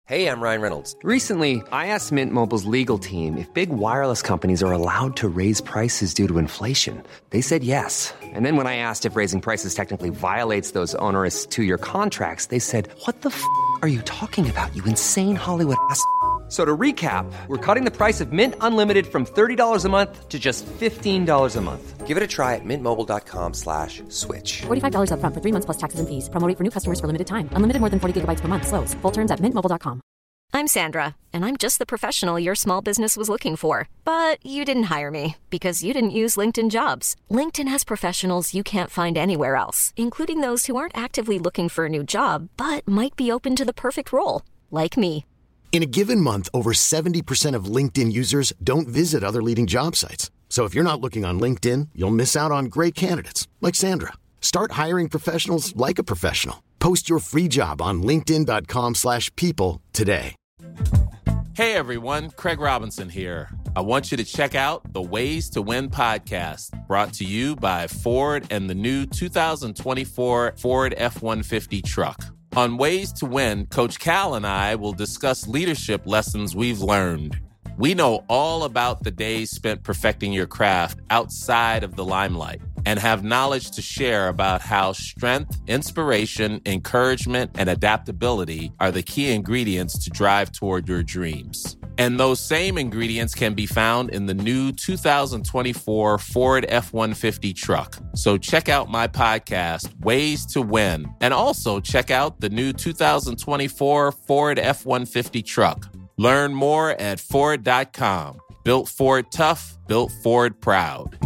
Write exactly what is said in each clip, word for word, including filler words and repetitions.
Hey, I'm Ryan Reynolds. Recently, I asked Mint Mobile's legal team if big wireless companies are allowed to raise prices due to inflation. They said yes. And then when I asked if raising prices technically violates those onerous two-year contracts, they said, what the f*** are you talking about, you insane Hollywood ass f- So to recap, we're cutting the price of Mint Unlimited from thirty dollars a month to just fifteen dollars a month. Give it a try at mintmobile.com slash switch. forty-five dollars up front for three months plus taxes and fees. Promo rate for new customers for limited time. Unlimited more than forty gigabytes per month. Slows full terms at mint mobile dot com. I'm Sandra, and I'm just the professional your small business was looking for. But you didn't hire me because you didn't use LinkedIn Jobs. LinkedIn has professionals you can't find anywhere else, including those who aren't actively looking for a new job, but might be open to the perfect role, like me. In a given month, over seventy percent of LinkedIn users don't visit other leading job sites. So if you're not looking on LinkedIn, you'll miss out on great candidates like Sandra. Start hiring professionals like a professional. Post your free job on linkedin.com slash people today. Hey everyone, Craig Robinson here. I want you to check out the Ways to Win podcast, brought to you by Ford and the new two thousand twenty-four Ford F one fifty truck. On Ways to Win, Coach Cal and I will discuss leadership lessons we've learned. We know all about the days spent perfecting your craft outside of the limelight and have knowledge to share about how strength, inspiration, encouragement, and adaptability are the key ingredients to drive toward your dreams. And those same ingredients can be found in the new two thousand twenty-four Ford F one fifty truck. So check out my podcast, Ways to Win, and also check out the new two thousand twenty-four Ford F one fifty truck. Learn more at Ford dot com. Built Ford tough, built Ford proud.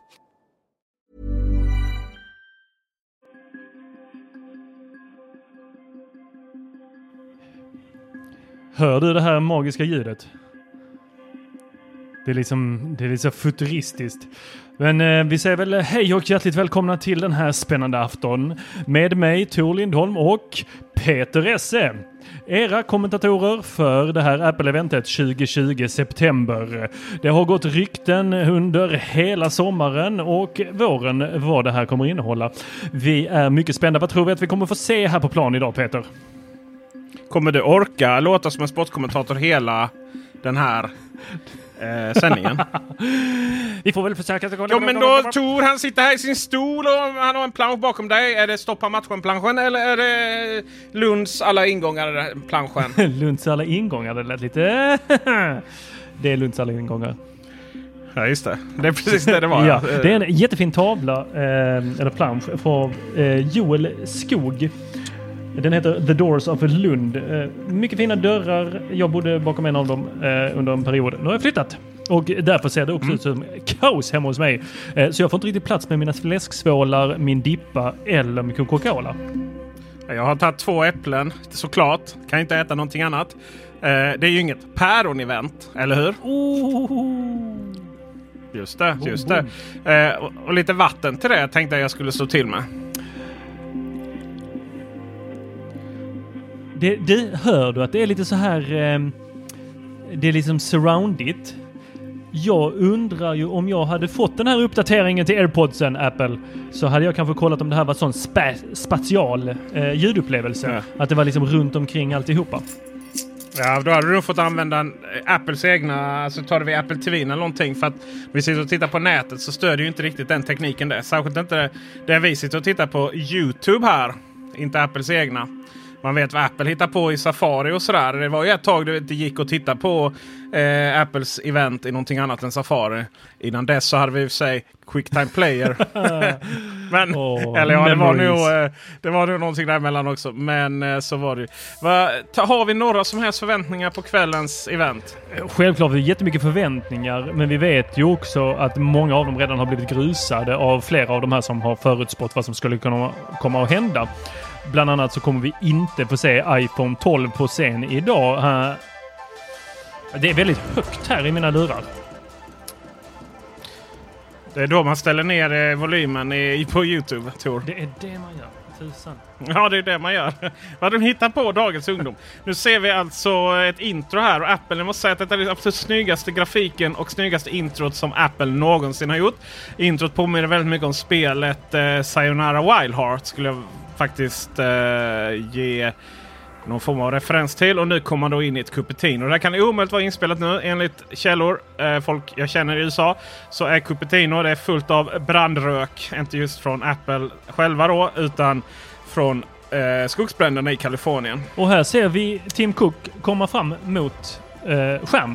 Hör du det här magiska ljudet? Det är liksom, det är liksom futuristiskt. Men eh, vi säger väl hej och hjärtligt välkomna till den här spännande afton. Med mig Tor Lindholm och Peter Esse. Era kommentatorer för det här Apple-eventet tjugo tjugo september. Det har gått rykten under hela sommaren och våren vad det här kommer innehålla. Vi är mycket spända. Vad tror vi att vi kommer få se här på plan idag, Peter? Kommer du orka låta som en sportkommentator hela den här eh, sändningen? Vi får väl försöka. Ja, men då Tor, han sitter här i sin stol och han har en plansch bakom dig. Är det stoppa matchen-planschen eller är det Lunds alla ingångar-planschen? Lunds alla ingångar, det lät lite... Det är Lunds alla ingångar. Ja, just det. Det är precis det det var. Ja, det är en jättefin tavla, eh, eller plansch, från eh, Joel Skog. Den heter The Doors of Lund. Eh, mycket fina dörrar. Jag bodde bakom en av dem eh, under en period. Nu har jag flyttat. Och därför ser det också mm. ut som kaos hemma hos mig. Eh, så jag får inte riktigt plats med mina fläsksvålar, min dippa eller min Coca-Cola. Jag har tagit två äpplen, såklart. Kan inte äta någonting annat. Eh, det är ju inget päron-event, eller hur? Oh. Just det, just det. Eh, och, och lite vatten till det tänkte jag jag skulle slå till med. Det, det hör du att det är lite så här eh, det är liksom surroundigt. Jag undrar ju om jag hade fått den här uppdateringen till AirPodsen, Apple, så hade jag kanske kollat om det här var sån spa- spatial eh, ljudupplevelse. Ja. Att det var liksom runt omkring alltihopa. Ja, då hade du fått använda en, Apples egna, alltså tar vi Apple T V eller någonting, för att vi sitter och tittar på nätet så stödjer ju inte riktigt den tekniken där. Särskilt inte det, det vi sitter och tittar på YouTube här, inte Apples egna. Man vet vad Apple hittar på i Safari och sådär. Det var ju ett tag det inte gick att titta på eh, Apples event i någonting annat än Safari. Innan dess så hade vi för sig QuickTime Player. Men, oh, eller ja, det var, nog, eh, det var nog någonting däremellan också. Men eh, så var det. Va, ta, har vi några som helst förväntningar på kvällens event? Självklart har vi jättemycket förväntningar. Men vi vet ju också att många av dem redan har blivit grusade av flera av de här som har förutspått vad som skulle kunna komma att hända. Bland annat så kommer vi inte få se iPhone tolv på scen idag. Det är väldigt högt här i mina lurar. Det är då man ställer ner volymen i, på YouTube, Tor. Det är det man gör. Tusan. Ja, det är det man gör. Vad de hittar på dagens ungdom. Nu ser vi alltså ett intro här. Och Apple, jag måste säga att det är den absolut snyggaste grafiken och snyggaste introt som Apple någonsin har gjort. Introt påminner väldigt mycket om spelet eh, Sayonara Wild Heart, skulle jag faktiskt eh, ge någon form av referens till. Och nu kommer man då in i ett Cupertino. Det här kan omöjligt vara inspelat nu enligt källor. Eh, folk jag känner i U S A. Så är Cupertino, det är fullt av brandrök. Inte just från Apple själva då, utan från eh, skogsbränderna i Kalifornien. Och här ser vi Tim Cook komma fram mot eh, skärm.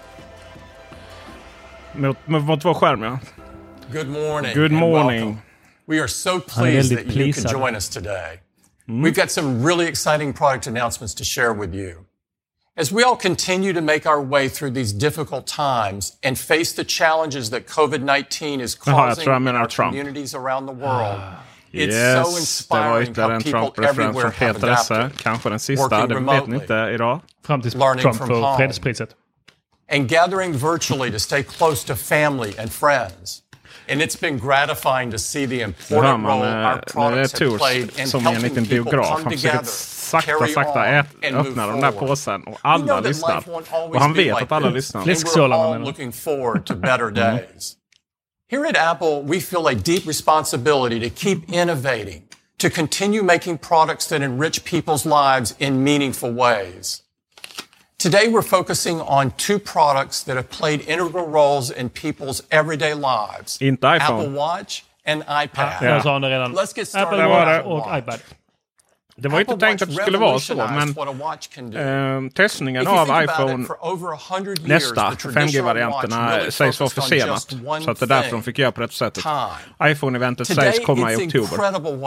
Mot, mot vår skärm, ja. Good morning. Good morning. Welcome. We are so pleased that you could join us today. Mm. We've got some really exciting product announcements to share with you. As we all continue to make our way through these difficult times and face the challenges that covid nineteen is causing in our communities around the world, it's yes, so inspiring how people everywhere have adapted. Kanske den sista, det vet ni inte idag. Fram till Trump för fredspriset. And gathering virtually to stay close to family and friends. And it's been gratifying to see the important role our products have played in helping people come together, sakta, sakta ät, öppna den där påsen och alla lyssnar. Och han vet att alla lyssnar. We're all looking forward to better days. Here at Apple, we feel a deep responsibility to keep innovating, to continue making products that enrich people's lives in meaningful ways. Today, we're focusing on two products that have played integral roles in people's everyday lives. Inte iPhone. Apple Watch and iPad. Ja, jag sa det redan. Let's get started Apple Watch och iPad. Det var inte tänkt att det skulle vara så, men eh, testningen av iPhone nästa fem G-varianterna sägs vara försenat. Så att det är därför de fick göra på det sättet. iPhone-eventet sägs komma i oktober.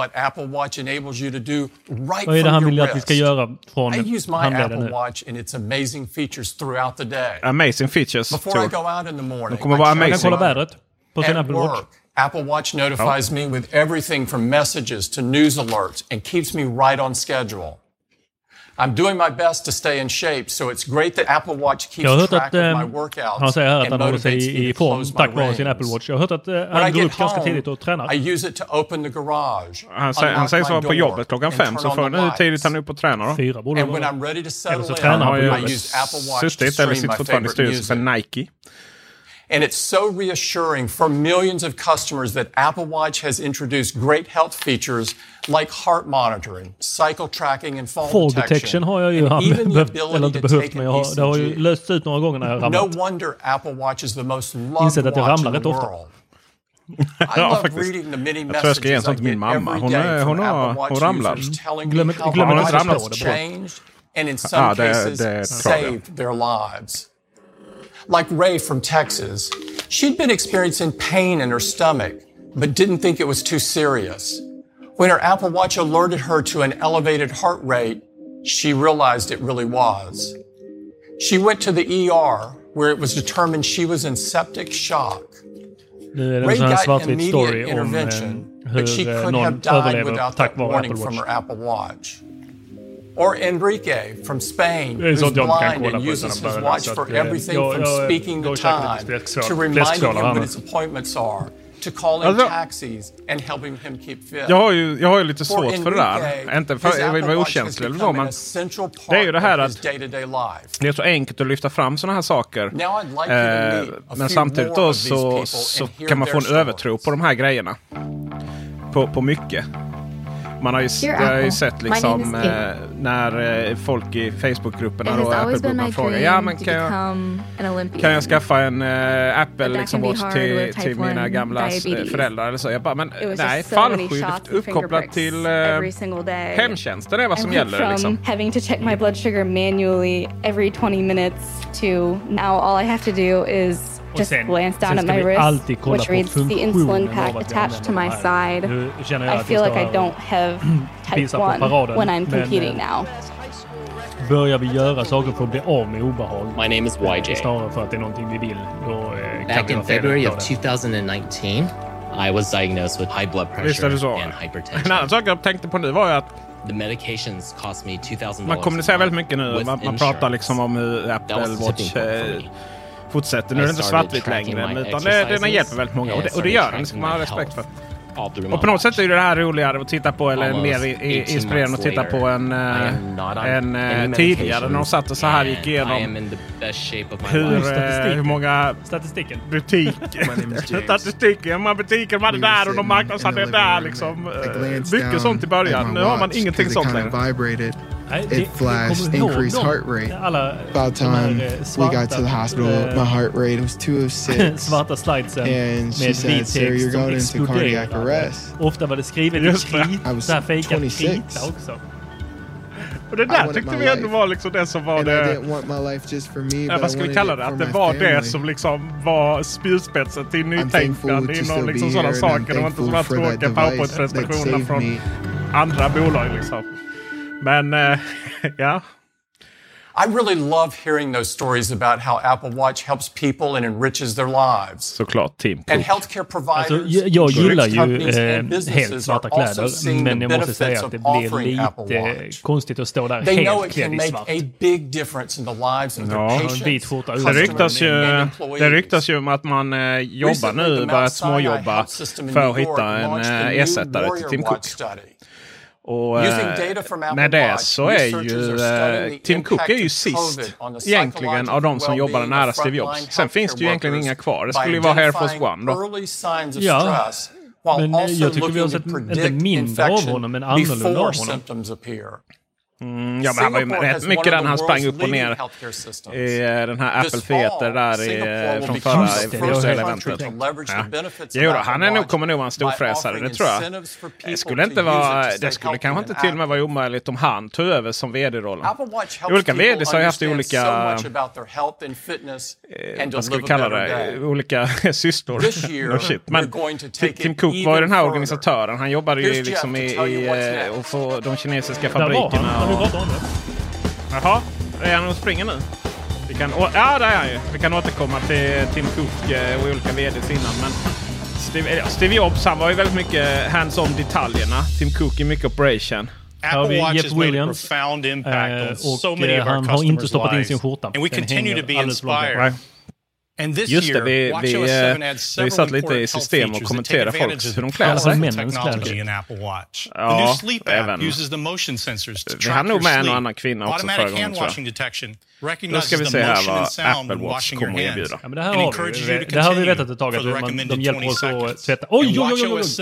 Vad är det han vill att vi ska göra från handleden nu? Amazing features, tror jag. De kommer vara amazing. Jag kan kolla vädret på sin Apple Watch. Apple Watch notifies oh. me with everything from messages to news alerts and keeps me right on schedule. I'm doing my best to stay in shape, so it's great that Apple Watch keeps track att, of my workouts. Han säger här att han håller sig i form tack vare sin Apple Watch. Jag har hört att uh, han går upp ganska tidigt och tränar. I use it to open the garage. Han säger, han säger så på jobbet klockan fem, så för nu tidigt han upp och tränar då. Fyra borde and when I'm ready to settle in, tränar han på I use Apple Watch to stream my favorite music. För Nike. And it's so reassuring for millions of customers that Apple Watch has introduced great health features like heart monitoring, cycle tracking and fall, fall detection. detection har jag ju behövt, eller inte behövt, men jag har, det har ju löst ut några gånger när jag har ramlat. No wonder Apple Watch is the most loved Insett att jag ramlar rätt ofta. Ja, faktiskt. Jag tror jag ska ge en sån till min mamma. Hon, är, hon, har, hon ramlar. Glöm inte ramla på det. And in some ah, det, cases det saved their lives. Like Ray from Texas, she'd been experiencing pain in her stomach, but didn't think it was too serious. When her Apple Watch alerted her to an elevated heart rate, she realized it really was. She went to the E R, where it was determined she was in septic shock. Ray got immediate intervention, but she could have died without that warning from her Apple Watch. Or Enrique from Spain, who's blind and uses his watch for everything from speaking the time to reminding him when his appointments are, to calling taxis and helping him keep fit. Jag har ju, jag har ju lite svårt för det där. Inte för jag vill vara okänslig eller så, men det är ju det här att det är så enkelt att lyfta fram såna här saker. Eh, men samtidigt då så, så kan man få en övertro på de här grejerna. På, på mycket. Man har ju, jag har ju sett liksom eh, när eh, folk i Facebookgrupperna och Apple-grupperna frågar, ja men kan jag, kan jag skaffa en eh, Apple liksom Watch till, till mina gamla föräldrar eller så. Jag bara, men nej, fallskyddet uppkopplat till eh, hemtjänsten är vad som gäller liksom. Having to check my blood sugar manually every twenty minutes to now all I have to do is just sen, glance down at my wrist, which reads the insulin pack attached to my side. I feel like I don't have type one when I'm competing now. Börjar vi göra saker för att bli av med obehag? My name is Y J. Snarare för att det är någonting vi vill. Då, eh, Back in February of twenty nineteen, I was diagnosed with high blood pressure and hypertension. En annan sak jag tänkte på nu var ju att the medications cost me two thousand dollars. Man kommunicerar väldigt mycket nu. Man, man pratar liksom om hur Apple Watch eh, fortsätter. Nu är det inte svartvitt längre, utan det, den hjälper väldigt många. Och det, och det gör den, det ska man ha respekt för. Och på något sätt är det här roligare att titta på, eller mer i, i, inspirerande att titta på en, en, en tidigare när de satt och så här gick igenom hur, hur många statistiken butiker statistiken, hur många butiker de hade där och de marknadsförde där liksom. Mycket sånt i början. Nu har man ingenting sånt längre. it flashed increased heart rate. About time we got to the hospital, my heart rate was two oh six. Svarta slidesen and she said, "Sir, you're going into cardiac arrest." Ofta var det skrivet i krit, så här fejkat krita också. Och det där tyckte vi ändå var liksom det som var det... Ja, vad ska vi kalla det? Att det var det som liksom var spjutspetsen till nytänkande inom liksom sådana saker. Det var inte sådana tråkiga PowerPoint-prestationerna från andra bolag liksom. Men, uh, ja... I really love hearing those stories about how Apple Watch helps people and enriches their lives. Såklart, Tim Cook. And healthcare providers, alltså, jag, jag gillar ju eh, helt svarta kläder, men jag måste säga att det blir lite konstigt att stå där They helt klädd i svart. A big difference in the lives of ja, their patients. Vit skjorta. Det ryktas ju, det ryktas ju om att man eh, jobbar nu, börjat småjobba för att hitta en eh, ersättare till Tim Cook. Och eh, med det så är ju eh, Tim Cook är ju sist egentligen av de som jobbade nära Steve Jobs. Sen finns det ju egentligen inga kvar. Det skulle ju vara Air Force One då. Ja, men jag tycker vi har sett inte mindre av honom men annorlunda av honom. Mm, ja, men han var ju rätt mycket den han sprang upp och ner i den här Apple Theater där i, från förra första eventet. Ja. Jo, han är nog, kommer nog vara en storfräsare, det tror jag. Det skulle inte vara, det skulle kanske inte till och med vara omöjligt om han tog över som vd-rollen. Olika vds har ju haft olika, eh, vad ska vi kalla det, olika systor. No shit. Men Tim Cook var ju den här organisatören. Han jobbade ju liksom i, i och få de kinesiska fabrikerna. Jaha, är han och springer nu? Vi kan, å, ja, där är han ju. Vi kan återkomma till Tim Cook och olika vds innan. Men Steve, ja, Steve Jobs, han var ju väldigt mycket hands-on detaljerna. Tim Cook är mycket operation. Apple Watch Jeff Williams profound impact on so many of our customers' lives. And we continue to be inspired. Just det, vi, vi, vi, vi satt lite i system och kommenterade folk hur de klär sig. Ja, även. Vi har nog med en och annan kvinna också förra gången, tror jag. Nu ska vi se här vad Apple Watch kommer att erbjuda. Ja, men det här har vi, det har vi vetat ett tag att man, de hjälper oss att tvätta. Oj, oj, oj, oj.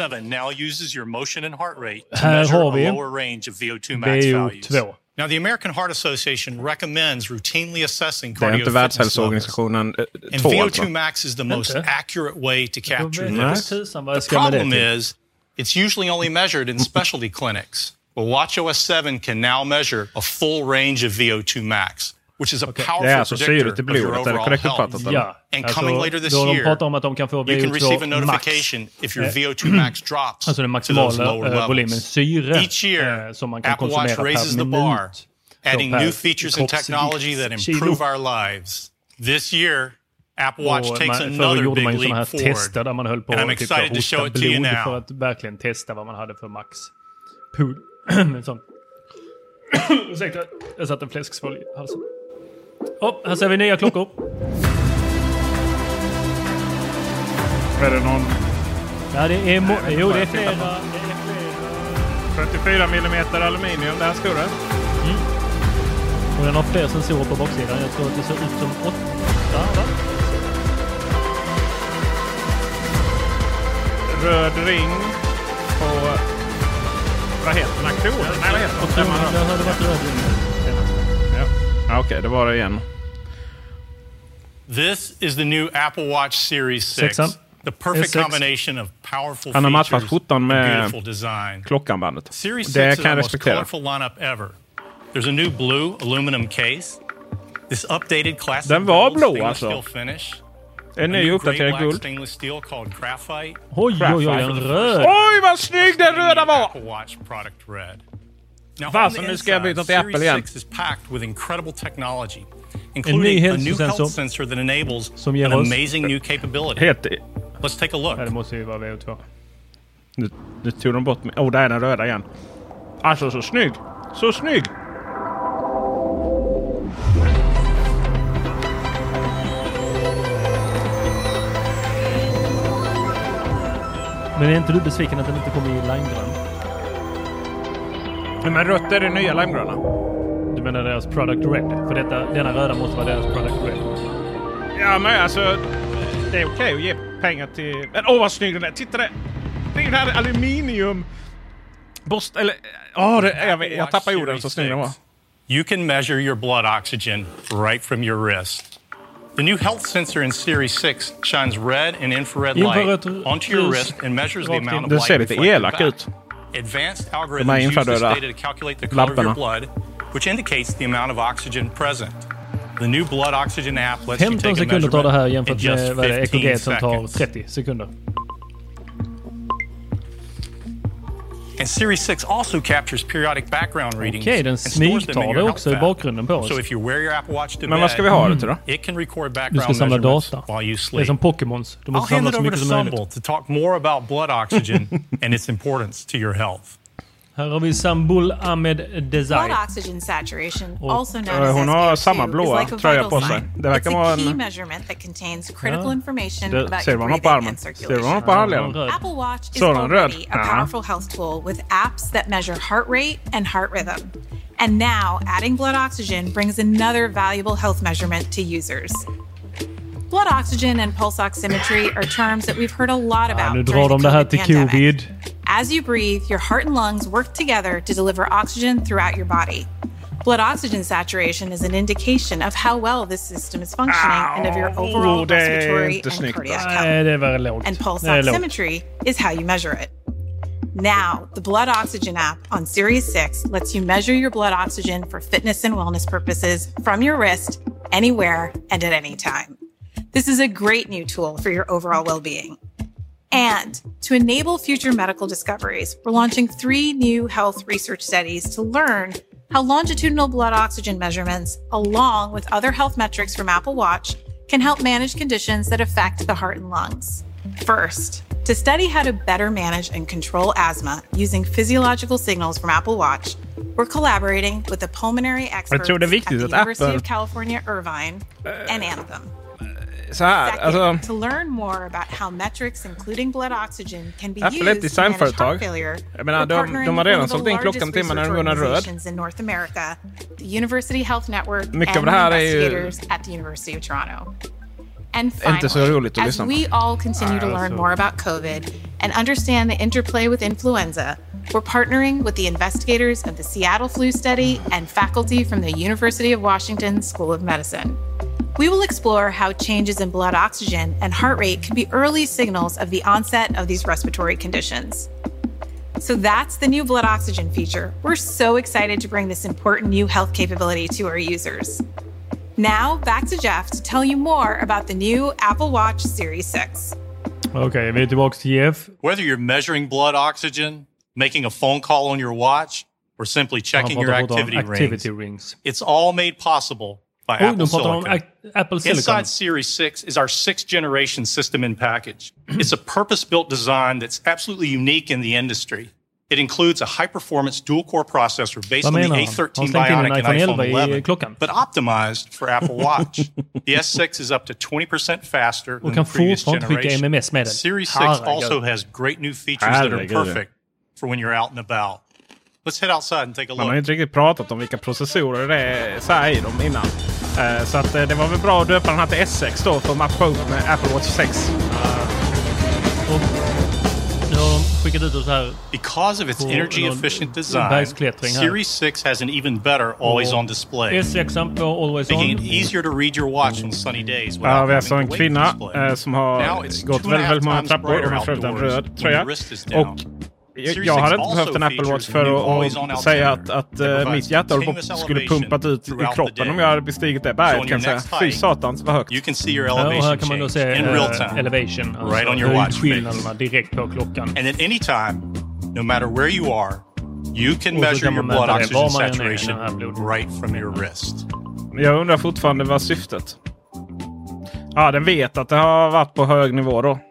Här har vi V O två. Now, the American Heart Association recommends routinely assessing cardiovascular levels, and V O two max is the most accurate way to capture this. The problem is, it's usually only measured in specialty clinics. Well, WatchOS seven can now measure a full range of V O two max, which is a okay. powerful predictor of your overall health. Ja, and alltså, coming later this de year, om att de kan få you can receive a notification max. If your V O two max drops alltså den maximala volymen syre each year, eh, som man kan Apple Watch raises the bar, adding new features and technology that improve our lives. This year, Apple Watch takes another big leap forward. Där man höll på and I'm excited to show it to you now. För att verkligen testa vad man hade för max. Pool. Sånt. Ursäkta, jag satt en fläsksvål i halsen. Oh, här ser vi nya klockor. Är det någon? Ja, det är mo- jo, det är flera. fyrtiofyra millimeter aluminium, det här större. Mm. Och den har fler sensorer på baksidan. Jag tror att det ser ut som åtta, va? Röd ring på... Vad heter den här kronen? Nej, vad heter den? Det hade varit röd ring. Ja, ja okej, okay, det var det igen. This is the new Apple Watch Series six. Sexan. The perfect combination of powerful Han har matchat sjutton med klockanbandet. Series det kan jag respektera. There's a new blue aluminum case. This updated classic Den var blå alltså. Finish. En ny uppdaterad guld. Oj, oj, oj, en röd. Oj, vad snygg den röda var! Varför nu ska jag byta till Apple igen? En ny hälsosensor that enables som ger an oss amazing new capability. Helt... Let's take a look. Det måste ju vara V O två. Nu, nu tog de bort mig. Åh, oh, där är den röda igen. Alltså, så snygg. Så snygg. Men är inte du besviken att den inte kommer i limegrön? Men rött är det nya limegröna. Du menar deras product red? För detta, denna röda måste vara deras product red. Ja, men alltså... Det är okej okay att ge pengar till... Men åh, vad snygg den är. Titta det. Det är den här aluminium... Borst... Eller... Åh, det, jag, jag tappar orden så snygg den var. you can measure your blood oxygen right from your wrist. The new health sensor in Series six shines red and infrared light onto your wrist and measures the amount of light reflected back. Advanced algorithms use this data to calculate the color of your blood, which indicates the amount of oxygen present. The new blood oxygen app lets you take a measurement in just fifteen seconds. trettio sekunder. And Series six also captures periodic background readings. Okej, den smygtar det också i bakgrunden på oss. So if you wear your Apple Watch to Men vad ska vi ha det till då? It can record background du ska samla data. While you sleep. Det är som Pokémons. Du måste samla så mycket som möjligt. I'll hand it over to Sumbul to talk more about blood oxygen and its importance to your health. Här har vi Sumbul Ahmed Desai. Blood oxygen saturation, also known as hon har samma blåa tröja på sig. Det verkar vara en... measurement that contains critical information det, about ser your man på armen. Ser man på armen. Apple Watch is already a powerful health tool with apps that measure heart rate and heart rhythm. And now, adding blood oxygen brings another valuable health measurement to users. Blood oxygen and pulse oximetry are terms that we've heard a lot about nu during drar de det här the till covid. As you breathe, your heart and lungs work together to deliver oxygen throughout your body. Blood oxygen saturation is an indication of how well this system is functioning and of your overall respiratory and cardiac health. And pulse oximetry is how you measure it. Now, the Blood Oxygen app on Series six lets you measure your blood oxygen for fitness and wellness purposes from your wrist, anywhere, and at any time. This is a great new tool for your overall well-being. And to enable future medical discoveries, we're launching three new health research studies to learn how longitudinal blood oxygen measurements, along with other health metrics from Apple Watch, can help manage conditions that affect the heart and lungs. First, to study how to better manage and control asthma using physiological signals from Apple Watch, we're collaborating with the pulmonary experts at the University of California, Irvine, and Anthem. Så här, Second, alltså, to learn more about how metrics including blood oxygen can be Apple är ett used to manage designföretag. heart failure. Jag menar, de, de har redan sålt in klockan till mig när den går röd. In North America, the University Health Network Mycket and av det här är ju investigators at the University of Toronto. And inte så roligt att as lyssna på. we all continue to learn more about COVID and understand the interplay with influenza, we're partnering with the investigators of the Seattle Flu Study and faculty from the University of Washington School of Medicine. We will explore how changes in blood oxygen and heart rate can be early signals of the onset of these respiratory conditions. So that's the new blood oxygen feature. We're so excited to bring this important new health capability to our users. Now, back to Jeff to tell you more about the new Apple Watch Series six. Okay, vi är tillbaka till Jeff. Whether you're measuring blood oxygen, making a phone call on your watch, or simply checking your activity, activity rings, rings, it's all made possible by oh, Apple Silicon. Apple Silicon. Inside Series six is our sixth generation system in package. It's a purpose-built design that's absolutely unique in the industry. It includes a high-performance dual-core processor based on the A thirteen Bionic and iPhone eleven, but optimized for Apple Watch. The S six is up to twenty percent faster than the previous generation. Series six also has great new features that are perfect for when you're out and about. Let's head outside and take a look. Man har inte riktigt pratat om vilka processorer det är så här i dem innan. Uh, så att, uh, det var väl bra att döpa den här till S sex då för att matcha upp med Apple Watch six. Uh, och nu har de skickat ut oss här. Because of its energy efficient design, Series six has an even better always on display. S sex på always on. Making it easier to read your watch on sunny days. Ja, vi har alltså en kvinna uh, som har gått väldigt, väldigt många trappor och har följt en röd tröja. Och Jag, jag hade inte behövt en Apple Watch för att, att säga att, att uh, mitt hjärta skulle pumpat ut i kroppen om jag hade bestigit det berget, kan jag säga. Fy satans, vad högt. Ja, och här kan man då se uh, elevation, alltså höjdskillnaderna direkt på klockan. And at any time, no matter where you are, you can measure your blood oxygen saturation right from your wrist. Jag undrar fortfarande vad syftet. Ja, den vet att det har varit på hög nivå då.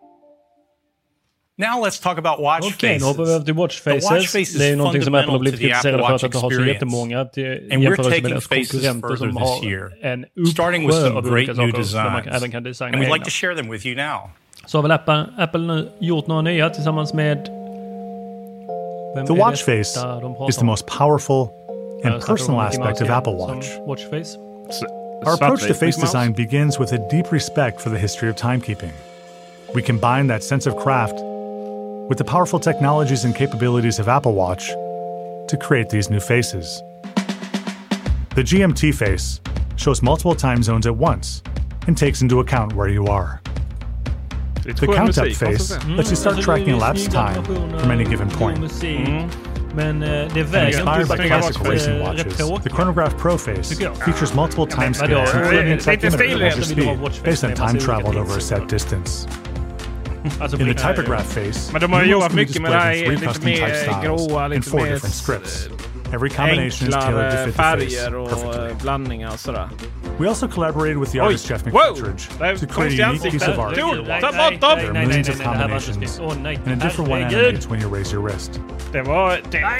Now let's talk about watch okay, faces. Nu hoppar vi över till watch faces. Watch face det är någonting som Apple har blivit kritiserade för att det har så jättemånga till jämförelse med deras konkurrenter som har en uppsjö av olika saker som man även kan designa egna. Like to share them with you now. Så har väl Apple, Apple nu gjort några nya tillsammans med... Vem the watch face de is the most powerful and personal aspect of Apple Watch. Watch face. Our approach to face design begins with a deep respect for the history of timekeeping. We combine that sense of craft with the powerful technologies and capabilities of Apple Watch to create these new faces. The G M T face shows multiple time zones at once and takes into account where you are. The count-up face lets you start tracking elapsed time from any given point. Men det väger inspired by classic racing watches, the Chronograph Pro face features multiple time scales including a calculator of your speed based on time traveled over a set distance. In the typograph face, men de har jobbat mycket med det här lite mer gråa, lite mer Every combination is tailored to fit the face perfectly. Blandningar och sådär. We also collaborated with the artist Jeff McKittridge to create a unique piece of art. There are millions of combinations, and a different one animates when you raise your wrist. Det var...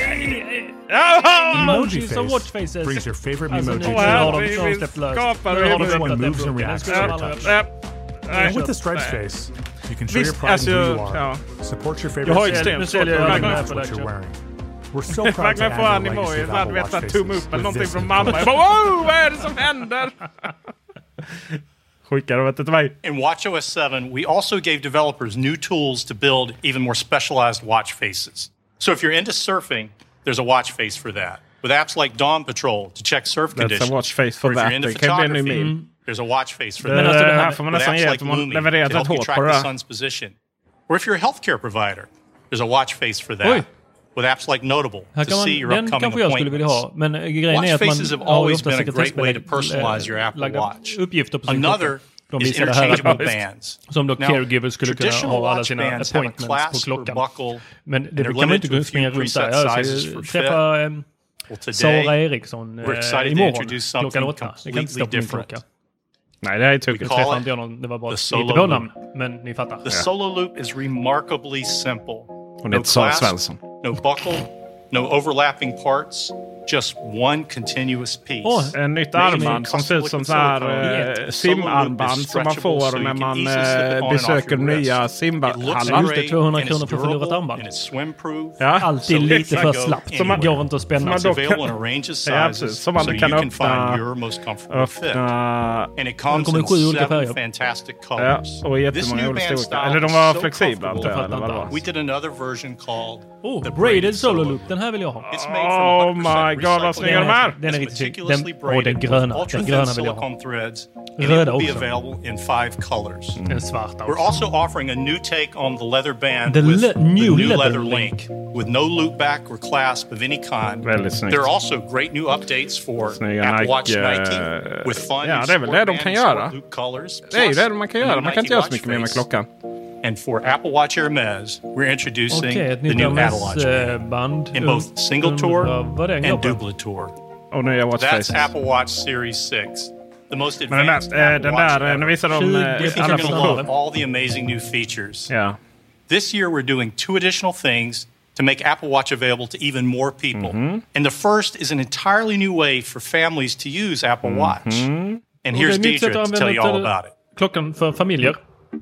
Emoji face brings your favorite emoji to this one moves and reacts to your touch. And with the stripes face, you can show your pride in who you are, support your favorite style, and match what you're wearing. We're so proud to add the legacy of Apple Watch faces with this mamma. Wow, vad är det som händer? In watchOS seven, we also gave developers new tools to build even more specialized watch faces. So if you're into surfing, there's a watch face for that. With apps like Dawn Patrol to check surf That's conditions. A watch face for or if that. you're into photography, mm. there's a watch face for det, that. Det här får man nästan ge att man levererar to help you track the sun's position. Or if you're a healthcare provider, there's a watch face for that. Oj. With apps like Notable to man, see your upcoming appointments. Ha, men grejen är att man have always been a great way to personalize your Apple Watch. Another de is interchangeable bands. Som då caregivers skulle kunna ha alla sina appointments på klockan. Men det kan man inte springa runt där. Jag ska träffa um, Sara Eriksson uh, imorgon klockan åtta. Det kan inte stå på min klocka. Nej, det är tokigt. Jag träffade inte någon, det var bara ett nivånamn. Men ni fattar. The Solo Loop is remarkably simple. Hon är inte Sara Svensson. No buckle, no overlapping parts, just one continuous piece. Oh, en nytt armband som ser ut som så här uh, simarmband som man får när man uh, besöker nya simhallar. Just det, tvåhundra kronor för förlorat armband. Ja, alltid lite för slappt. Som man går inte att spänna. Som man, ja, som man kan öppna. öppna det kommer sju olika färger. Ja, och jättemånga olika storlekar. Eller de var flexibla antar jag. Eller vad det var. We did another version called oh, the braided Solo Loop. Den här vill jag ha. Oh my god, vad snygga de här! Den är riktigt snygg. Och den gröna. Den gröna vill jag ha. Röda också. Den svarta också. We're also offering a new take on the leather band the with le- new, the new leather, leather link. With no loop back or clasp of any kind. Väldigt snyggt. There are also great new updates for snygga Apple Watch Nike, Nike with fun ja, det är väl det de kan göra. Colors, det är ju det man kan göra. Man kan inte göra så mycket mer med klockan. And for Apple Watch Hermes, we're introducing okay, the new Apple Watch band in both single tour and dual tour. Och nya watch That's faces. Apple Watch Series six. The most Men den advanced där, Apple den Watch där, nu visar de alla funktioner. All the amazing new features. Yeah. This year we're doing two additional things to make Apple Watch available to even more people. Mm-hmm. And the first is an entirely new way for families to use Apple Watch. Mm-hmm. And here's Deidre to tell you all about it. Klockan för familjer.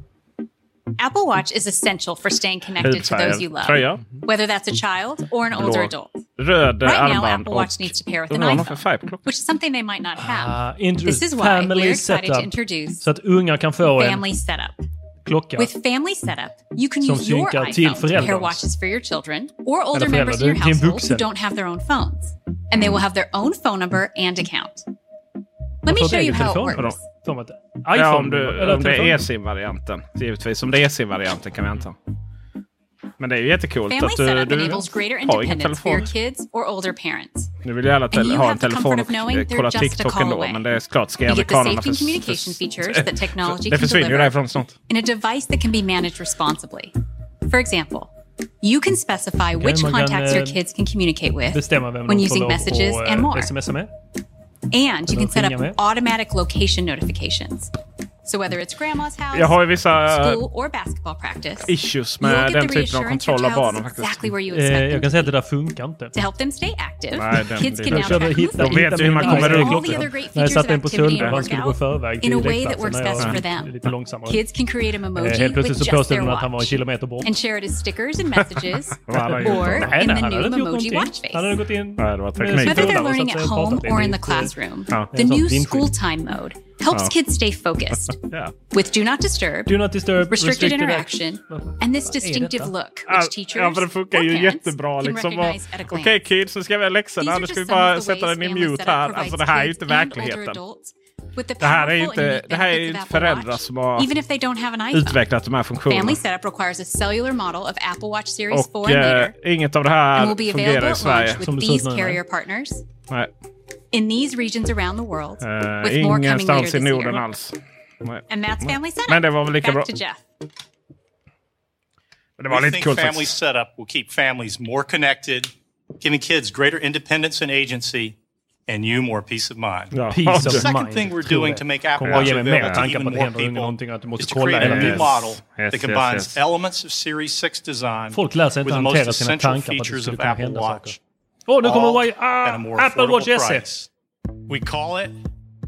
Apple Watch is essential for staying connected to those you love, whether that's a child or an older adult. Röd right now, Apple Watch needs to pair with an iPhone, which is something they might not have. Uh, this is why we're excited to introduce så att unga kan få Family Setup. Klocka. With Family Setup, you can use your iPhone to pair watches for your children or older members in your household who don't have their own phones. And they will have their own phone number and account. Let me show you how it works. Ja, om, du, om det är eSIM-varianten. Givetvis, om det är eSIM-varianten kan vi anta. Men det är ju jättekult Family att du, setup du enables greater har ingen independence for your telefon. kids or older parents. Nu vill jag alla te- ha en telefon och kolla just a TikTok call ändå, away. men det är klart ska You get the amerikanerna safety and communication features that technology det can försvinner ju deliver därifrån snart. in a device that can be managed responsibly. For example, you can specify okay, which kan, contacts your eh, kids can communicate with vem when using messages på, and more. S M S med. And you can set up automatic location notifications. So whether it's grandma's house, jag har ju vissa school or basketball practice, issues med den typen av kontroll av barnen faktiskt. Exactly where you expect eh, jag kan säga att det där funkar inte. To help them stay active, Nej, den, kids can det, now track de vet ju hur man kommer runt. all the other great features of activity and workout in a way that works best for them. Kids can create a emoji eh, with just their att han var en kilometer bort. and share it as stickers and messages or in the new emoji watch face. Whether they're learning at home or in the classroom, the new school time mode helps oh. kids stay focused. yeah. With Do Not Disturb, Do not disturb restricted, restricted interaction, and this distinctive look, which teachers ja, det funkar ju jättebra liksom. Okej okay, kids, så ska vi ha läxorna. Nu ska vi bara sätta den i mute här. Alltså det här är ju inte verkligheten. Det här är ju inte, det här är inte föräldrar som har utvecklat de här funktionerna. Family setup requires a cellular model of Apple Watch Series och, four and later. Och inget av det här fungerar i Sverige. With these carrier partners. Nej. In these regions around the world, uh, with more coming later this i Norden year. Alls. And that's family setup. Men det var väl lika Back bra. to Jeff. Men det var lite coolt. Family setup will keep families more connected, giving kids greater independence and agency, and you more peace of mind. Ja. Peace of the second mind, thing we're doing to make Apple Watch available to even more people is to create a new model yes, that combines yes, yes. elements of Series six design Folk lär sig with inte the most hantera sina essential tankar på att det features skulle of kunna Apple hända Watch. saker. Åh, nu kommer all ah, at a more Apple Watch S E. price. We call it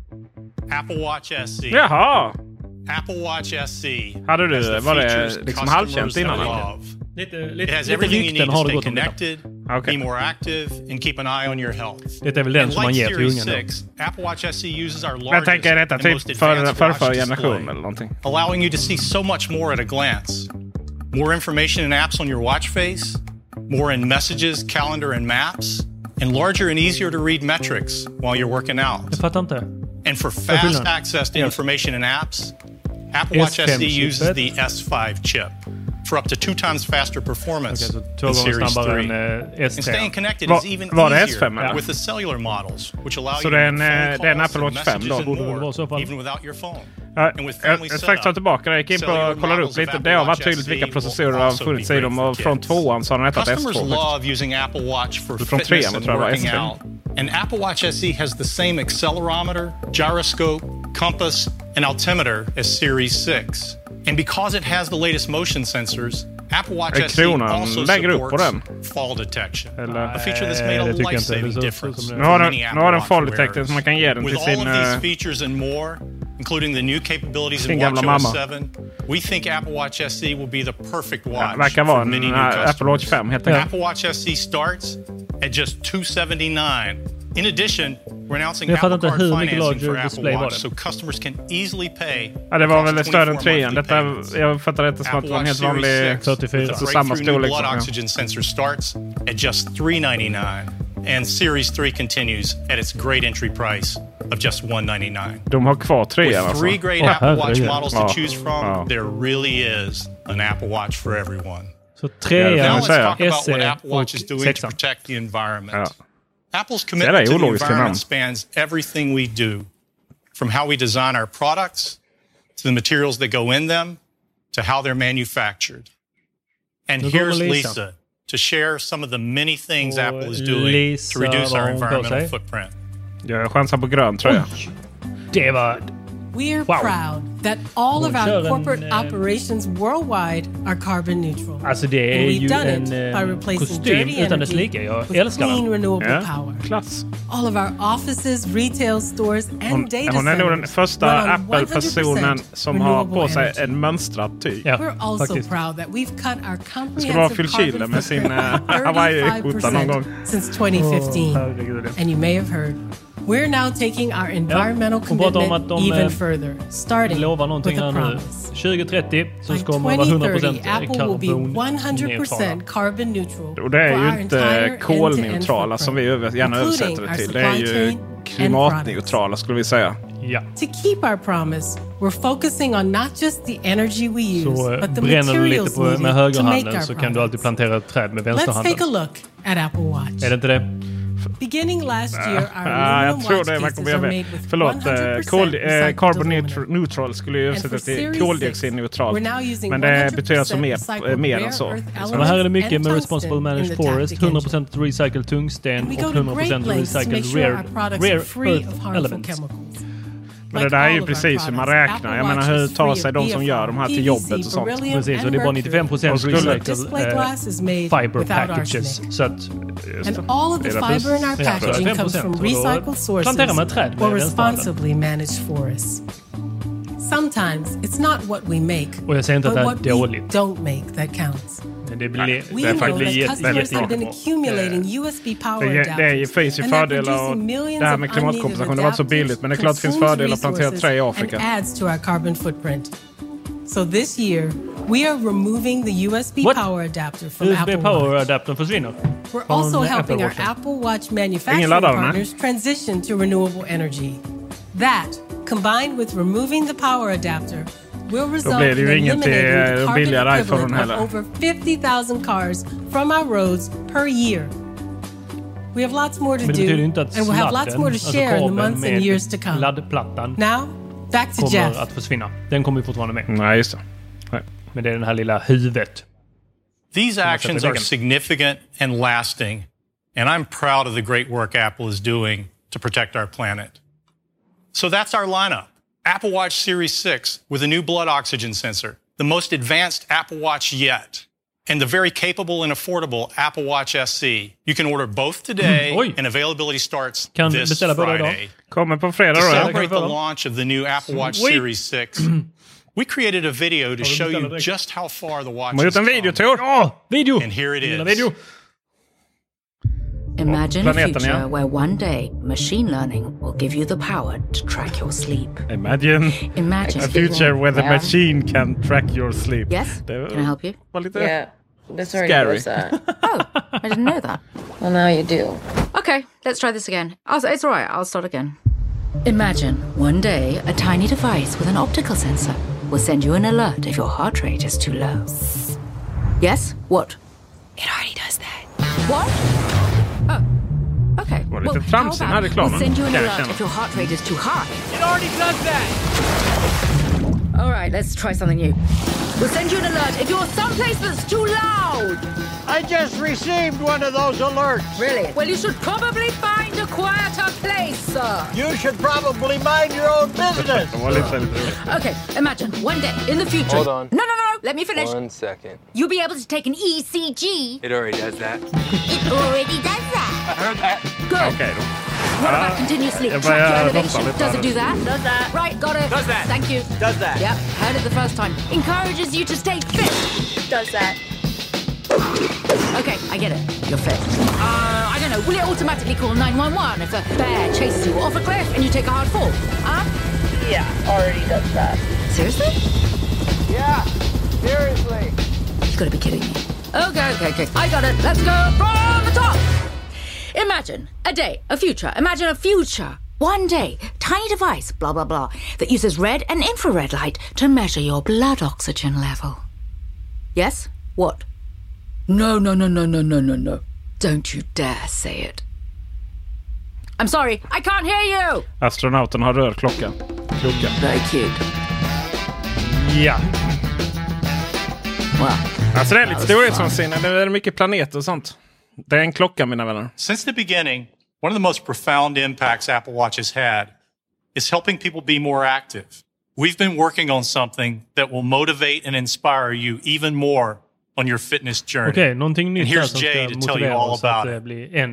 Apple Watch S E. Jaha. Apple Watch S E. Hade du, var det liksom halvkänt innan? Lite, lite, it has lite everything you need to stay connected, okay. be more active, and keep an eye on your health. Det är väl den som man ger till ungen. Apple Watch S E uses our largest and detta and typ most för, advanced för, watch för display, generation eller någonting. allowing you to see so much more at a glance. More information and apps on your watch face, more in messages, calendar, and maps, and larger and easier to read metrics while you're working out. Jag fattar inte. And for fast access to information and apps, Apple Watch S E uses the S five chip for up to two times faster performance okay, so than Series three. Än, uh, and staying connected Va, is even easier ja. with the cellular models, which allow så you to make phone calls and messages and more, even without your phone. Ja, jag ska ta tillbaka det. Jag gick in på och kollade upp lite. Det har varit tydligt vilka processorer har funnits i dem. Och från tvåan så har de hetat S två. Love using Apple Watch for från trean tror jag var S fem. And Apple Watch S E has the same accelerometer, gyroscope, compass, and altimeter as Series six. And because it has the latest motion sensors, Apple Watch S E also supports fall detection. Eller, a feature that's made a life-saving difference. Nu har den, nu har den fall detection som man kan ge den till sin... With all of these features and more, including the new capabilities in WatchOS seven, we think Apple Watch S E will be the perfect watch ja, for many new customers. Apple Watch fem helt enkelt. Apple Watch S E starts at just two seventy-nine. In addition, we're announcing Apple Card financing for Apple Watch so customers can easily pay. Ja, det var väl större än trean. Detta, jag fattar inte som att det var en helt vanlig fyrtiofyra. Så samma storlek. Blood oxygen sensor starts at just three ninety-nine. And Series three continues at its great entry price of just one ninety-nine. De har kvar trean alltså. With three great oh, Apple Watch models to choose from, oh. there really is an Apple Watch for everyone. Så trean, now let's talk about what Apple Watch is doing to protect the environment. Ja. Apple's commitment to the environment spans everything we do, from how we design our products, to the materials that go in them, to how they're manufactured. And here's Lisa to share some of the many things Apple is doing to reduce our environmental footprint. Jag chansar på grön, tror jag. Det var... We're wow. proud that all of our corporate en, operations worldwide are carbon neutral. Alltså det är ju en kostym utan dess like. Jag älskar den. Clean renewable ja. power. Klass. All of our offices, retail stores and hon, data hon är nog den första Apple-personen som har på sig energy. En mönstrad tyg. Ja, we're also faktiskt. proud that we've cut our comprehensive vara Phil med sin Hawaii-skjorta någon gång. Since twenty fifteen. Oh, and you may have heard we're now taking our environmental ja, commitment de, even further, starting with a promise. tjugo trettio så ska man vara hundra procent karbonneutrala. Och det är ju inte kolneutrala som vi gärna översätter det till. Det är ju klimatneutrala skulle vi säga. Ja. To keep our promise, we're focusing on not just the energy we use, så but the bränner du lite på, med högerhanden så kan du alltid plantera ett träd med vänsterhanden. Let's take a look at Apple Watch. Är det inte det? Beginning last year, our ah, jag tror det man kommer med. Förlåt, kol, eh, carbon neutral skulle ju översätta till koldioxidneutralt. Men det betyder alltså mer, mer än så. Så här är det mycket med Responsible Managed Forest, hundra procent recycled tungsten och hundra procent recycled rare, rare earth elements. Men det där är ju precis hur man räknar. Jag menar, hur tar sig de som gör de här till jobbet och sånt? Precis, och det är bara nittiofem procent recycled eh, fiber packages. Så att... And all of the fiber in our packaging comes from recycled sources or responsibly managed forests. Sometimes it's not what we make, Och jag säger inte att det är but dåligt. what we don't make that counts. Men det blir, det We är know faktiskt that customers have been accumulating U S B power Det, det adapters, finns ju and they're fördelar och producing millions det här of med unneeded klimatkompensation det var så billigt, men det är klart det finns consumes fördelar att plantera resources trä i Afrika. and adds to our carbon footprint. So this year, we are removing the U S B What? power adapter from U S B Apple power Watch. adaptern försvinner. We're also Från helping Apple our Watchen. Apple Watch manufacturing laddare, partners transition to renewable energy. That, combined with removing the power adapter, will result blir det in ju inget till, eliminating the eh, carbon billigare iPhone equivalent heller. of over fifty thousand cars from our roads per year. We have lots more to Men det do, betyder inte att and we'll have lots sladden, more to alltså share in the kabeln months and med years to come. laddplattan Now, back to kommer Jeff. att försvinna. Den kommer ju fortfarande med. Nej, just det. Nej. Men det är den här lilla huvudet. These actions are significant and lasting, and I'm proud of the great work Apple is doing to protect our planet. So that's our lineup. Apple Watch Series six with a new blood oxygen sensor, the most advanced Apple Watch yet, and the very capable and affordable Apple Watch S C. You can order both today, mm, and availability starts kan this Friday. Kommer på fredag to då. celebrate the launch of the new Apple Watch Sweet. Series six. We created a video to show you just how far the watch har gjort en video, Tor. Ja, video! And here it is. Video. Imagine a Planeten, future ja. where one day machine learning will give you the power to track your sleep. Imagine, Imagine a future where the Yeah. machine can track your sleep. Yes? Det Can I help you? var lite Yeah, this already scary. knows that. Oh, I didn't know that. Well, now you do. Okay, let's try this again. I'll, it's all right. I'll start again. Imagine one day a tiny device with an optical sensor will send you an alert if your heart rate is too low. Yes? What? It already does that. What? Oh. Okay. Var det Well, lite tramsig den här how about reklamen? we'll send you an Kan jag alert känna. if your heart rate is too high. It already does that! All right, let's try something new. We'll send you an alert if you're someplace that's too loud. I just received one of those alerts. Really? Well, you should probably find a quieter place, sir. You should probably mind your own business. Det var lite lite. Okay, imagine one day in the future. Hold on. No, no, no, no. Let me finish. One second. You'll be able to take an E C G. It already does that. It already does that. I heard that. Good. Okej då. What about continuous sleep? jag Track your börjar elevation. dofta lite Does här it do that? Does that. Right, got it. Does that. Thank you. Does that. Yep, heard it the first time. Encourages you to stay fit. Does that. Okay, I get it. You're fit. Uh, I don't know. Will it automatically call nine one one if a bear chases you off a cliff and you take a hard fall? Huh? Yeah, already does that. Seriously? Yeah, seriously. You've got to be kidding me. Okay, okay, okay. I got it. Let's go from the top. Imagine a day, a future. Imagine a future. One day, tiny device, blah, blah, blah, that uses red and infrared light to measure your blood oxygen level. Yes? What? No, no, no, no, no, no, no, no. Don't you dare say it. I'm sorry, I can't hear you! Astronauten har rörklocka. Klocka. Very cute. Ja. Well, alltså det är lite storhetsvansinne. Det är mycket planeter och sånt. Det är en klocka, mina vänner. Since the beginning, one of the most profound impacts Apple Watch has had is helping people be more active. We've been working on something that will motivate and inspire you even more on your fitness journey. Okej, okay, någonting nytt här som ska motivera oss att det blir ännu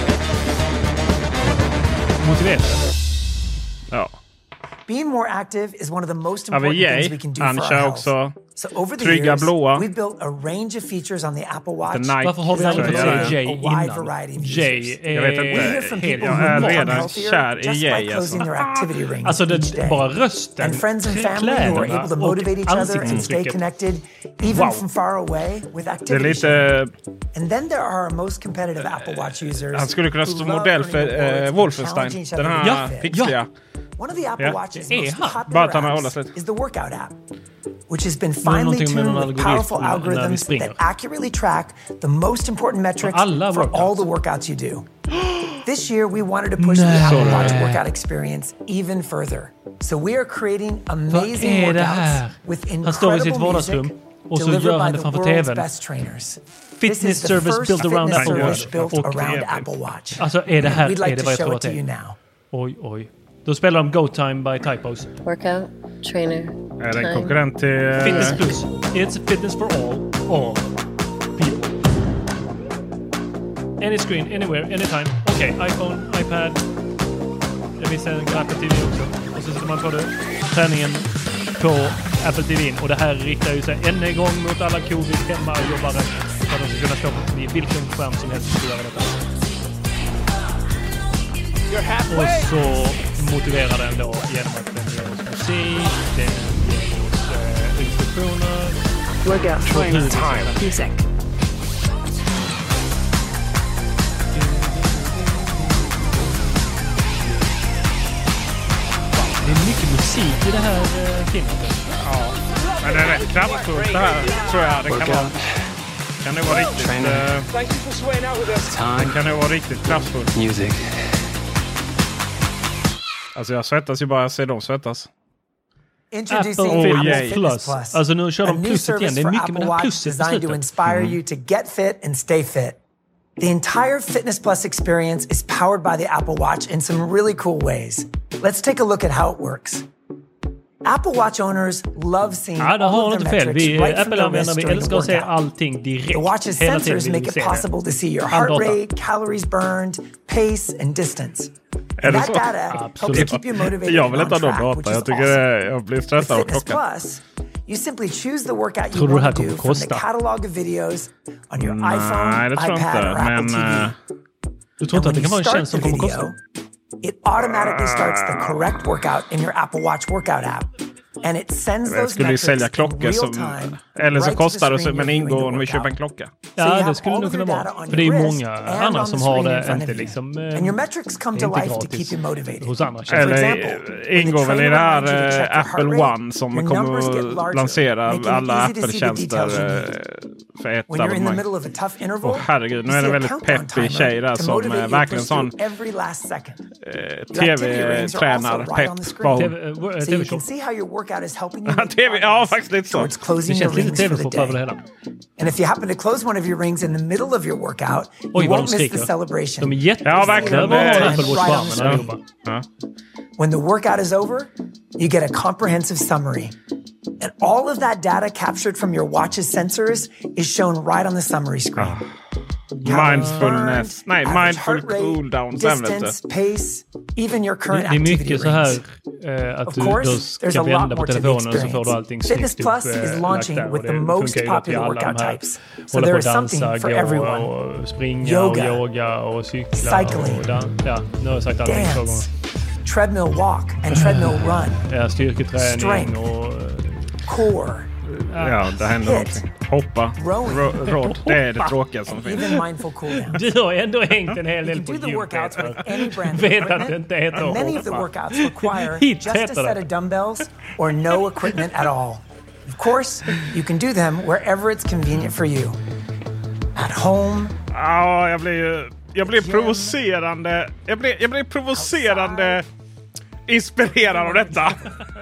motiverande. Ja. Being more active is one of the most important Yay. things we can do Han for our kör health. också So over the trygga years, blåa. we've built a range of features on the Apple Watch. Varför har vi aldrig fått se Jay a wide innan? variety of Jay users. är Jag vet inte. We hear from people Jag who är are redan healthier kär i just by Jay. closing their activity rings Alltså each day. det, bara rösten, And friends and family who are able to motivate each other and stay ansiktsuttrycket. connected even Wow. from far away with Det är activity. lite... And then there are our most competitive Apple Watch users. Han skulle kunna who stå love modell earning för rewards eh, and Wolfenstein. challenging each Den other här to be fit. pixliga. One of the Apple Ja. Watch's Är most han? Bara popular att han har hållit apps lite. is the workout app, which has been är finely någonting med tuned någon with algoritm powerful när vi algorithms springer. that accurately track the most important metrics alla for workouts. all the workouts you do. This year, we wanted to push the Nej. Apple Watch workout experience even further. So we are creating amazing Vad är det workouts här? with Han står i sitt incredible vardagsrum music och så delivered gör han by det the framför world's tvn. best trainers. Fitness This is the service first built around fitness Apple service Watch. built Och- around Apple Watch. Alltså är det här We'd like är det to vad jag show tror it att to det you är? now. Oj, oj. Då spelar de Go Time by Typos. Workout, trainer, Är det en time. konkurrent till... Fitness Plus. It's fitness for all. All people. Any screen, anywhere, anytime. Okej, okay, iPhone, iPad. Jag visar en Apple T V också. Och så sitter man på det. Träningen på Apple T V. Och det här riktar ju sig än en gång mot alla covid-hemmajobbare för att de ska kunna stå vid vilken skärm som helst och göra detta. Och så motiverar den då genom att den ger oss musik, den ger oss uh, instruktioner. Workout training time. Music. Det är mycket musik i det här uh, filmen. Ja, men det är rätt kraftfullt det här, tror jag. Det kan vara, kan det vara riktigt... Uh, det kan det vara riktigt kraftfullt. Music. Alltså jag svettas ju bara, jag ser dem svettas. Introducing Apple Apple Plus. Fitness Plus. Alltså nu kör de a new pluset igen. service Det är for mycket Apple med det här Watch pluset på designed to slutet. inspire Mm. you to get fit and stay fit. The entire Fitness Plus experience is powered by the Apple Watch in some really cool ways. Let's take a look at how it works. Apple Watch owners love seeing Ja, det all har of inte their fel. metrics Vi right from their Apple-användare, wrist vi during älskar the att se workout. allting direkt. The watch's Hela sensors tiden vill make vi it se possible to see your All heart data. rate, calories burned, pace, and distance. Är And det that så? data helps keep you motivated Jag and vill on inte ha track, någon which data. is Jag tycker awesome. det, jag blir With stressad av Fitness klockan. Plus, you simply choose the workout Tror you du det här want to kommer do from the kosta? catalog of videos on your Nej, iPhone, det tror jag iPad, inte, or Apple men, T V. eh, Du tror inte att det kan vara en tjänst som kommer kosta? It automatically starts the correct workout in your Apple Watch workout app. And it sends Jag those skulle ju metrics sälja in klockor real som... time Eller så right to the kostar det, screen men you're ingår doing om the vi köper en workout. klocka. So you Ja, have det skulle all nog of kunna your vara. data on För det är your ju wrist många and andra on som the har screen det in front inte of you. liksom... And your metrics come det är to inte life to gratis keep you motivated. hos andra For Eller example, when ingår the väl i trainer det här reminds you to check eh, your heart Apple rate, One som your kommer numbers get att larger, lansera making it alla easy to see the Apple-tjänster details you eh, need. för ett When you're in the abonnemang. middle of a tough interval, Åh herregud, nu är det en väldigt peppig tjej där som eh, verkligen sån every last second. eh, tv-tränar-pepp var hon. So you can see how your workout is helping you make T V, ja progress faktiskt lite så. towards closing Det your känns lite rings for the tv-sport över det day. hela. And if you happen to close one of your rings in the middle of your workout, Oj, you vad de won't miss the skriker. celebration. De är jätte... Ja, verkligen. Det var Det är- Apple Watch-skärmen allihopa. Ja. When the workout is over, you get a comprehensive summary. And all of that data captured from your watch's sensors is shown right on the summary screen. Mindfulness. Nej, Average mindful heart rate, cool-down. Sen vet du. distance, pace, even your Det, current det är activity mycket så här rings. eh, att Of du course, då there's ska a lot vända på more to the telefonen och så får experience. du allting Fitness snyggt Plus upp, is eh, lagt launching där. Och with det the most funkar ju till popular alla de workout här. types. So Hålla there på is och something dansa, for gå everyone. och springa Yoga, och yoga och cykla. cycling, och dan- ja, nu har jag sagt allting två gånger. dance, treadmill walk and treadmill run, Ja, styrketräning strength, och... eh, core, Ja, det händer hit, någonting. Hoppa. rowing, Ro- Rodd. Det är det tråkiga som finns. even mindful cool down. Du har ändå hängt en hel del You på can do the gym, workouts with Peter. any brand of Vet att det equipment, inte heter and many of the hoppa. workouts require Hit just a heter set det. of dumbbells or no equipment at all. Of course, you can do them wherever it's convenient for you. At home, Ja, jag blir ju... Jag blir provocerande... Jag blir, jag blir provocerande inspirerad av detta.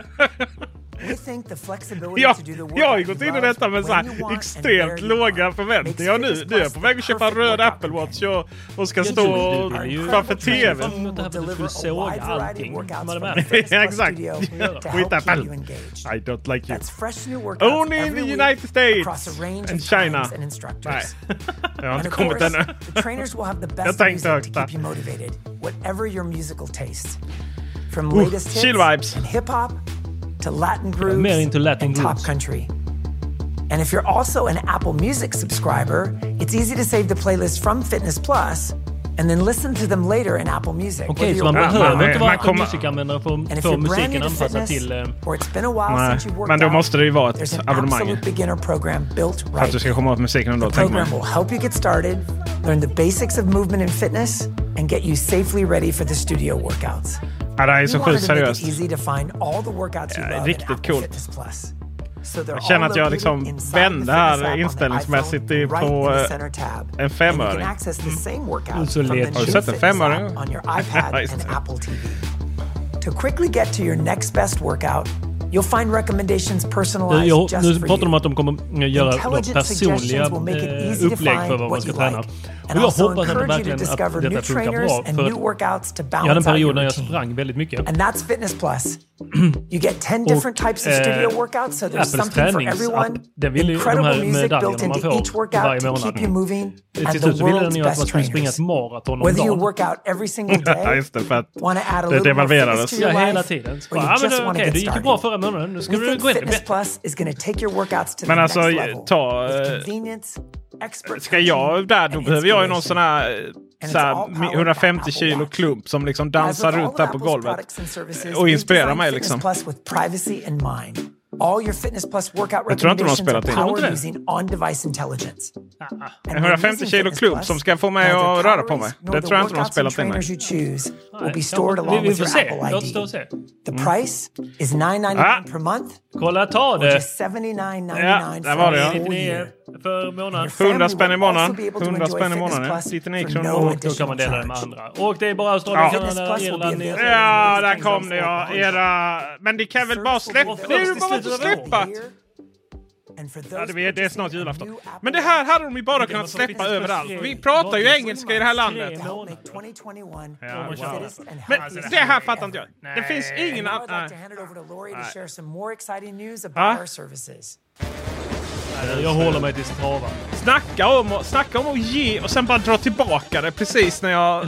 we think the flexibility Jag, to do the jag har ju workout gått in i you detta love med så when you här want and extremt where you låga want. förväntningar. Och nu, Makes nu är jag Fitness på väg att köpa en perfect röd workout Apple Watch combination. och, och ska Jag stå tror och det är ju- framför tvn. Fram emot det här för att du skulle såga allting. Som hade med. Ja, exakt. Skit Apple. I don't like you. That's fresh new workouts Only in every the week United States across a range and of China. times and instructors. Nej, jag har And inte of kommit course, ännu. the trainers will have the Jag best tänkte music to högt keep you motivated, whatever your musical taste. From Ooh, latest hits chill vibes. and hip hop to Latin mer grooves into Latin and top grooves. country. And if you're also an Apple Music subscriber, it's easy to save the playlist from Fitness Plus and then listen to them later in Apple Music. Okej, okay, så man Ja, behöver man- inte vara man kommer- musikanvändare för And att if få you're brand musiken new to anpassad fitness, till... eh, or it's been a while Nej, since you've worked men då out, måste det ju vara ett there's an abonnemang. absolute beginner program built För att right. du ska komma åt musiken ändå, The tänker man. program will help you get started, learn the basics of movement and fitness, and get you safely ready for the studio workouts. Ja, det här är så We wanted sjukt to make it seriöst. easy to find all the workouts you Ja, love in riktigt Apple coolt. Fitness Plus. So they're Jag känner all att jag located liksom inside the vände Fitness här app on the inställningsmässigt iPhone, i right på, in the eh, center tab. en And femöring. you can access the same workout Och så from the let- new Har du sett en Fitness femöring? app on your iPad Just and det. Apple T V. To quickly get to your next best workout, you'll find recommendations personalized Jag, just nu for pratar de om you. att de kommer göra då Intelligent personliga suggestions will make it eh, easy to upplägg find för vad man what ska you träna. like. And also encourage you to discover new trainers and new workouts to balance out your routine. And that's Fitness Plus. You get ten different types of studio workouts, so there's something for everyone. Incredible music built into each workout to keep you moving. And the world's best trainers. Whether you work out every single day, want to add a little more fitness to your life, or you just want to get started. We think Fitness Plus is going to take your workouts to the next level. With convenience, expert Ska jag där, då behöver jag ju någon sån här så här hundrafemtio kilo klump som liksom dansar runt där på golvet och inspirerar mig liksom. All your Fitness Plus workout recommendations are powered using on-device intelligence. En hundrafemtio kilo klump som ska få mig att röra på mig. Det tror jag inte de har spelat in. Will be stored along with your Apple I D. The price is nine ninety-nine per month. Kolla, ta det. Just seventy-nine ninety-nine ja, var det, ja. För månaden. hundra spänn i månaden. hundra spänn i månaden. nittionio kronor. Då kan man dela det med andra. Och det är bara Australien, ja. Kanada, Irland. Ja, där kom det, ja. Era... Men det kan väl bara släppa. Det är ju bara att släppa. Ja, det, är, det är snart julafton. Men det här hade de ju bara kunnat släppa överallt. Vi pratar ju engelska i det här landet. Ja, wow. Men det här fattar inte jag. Det finns ingen annan... Jag håller mig till Strava. Snacka om, snacka om att ge och sen bara dra tillbaka det precis när jag...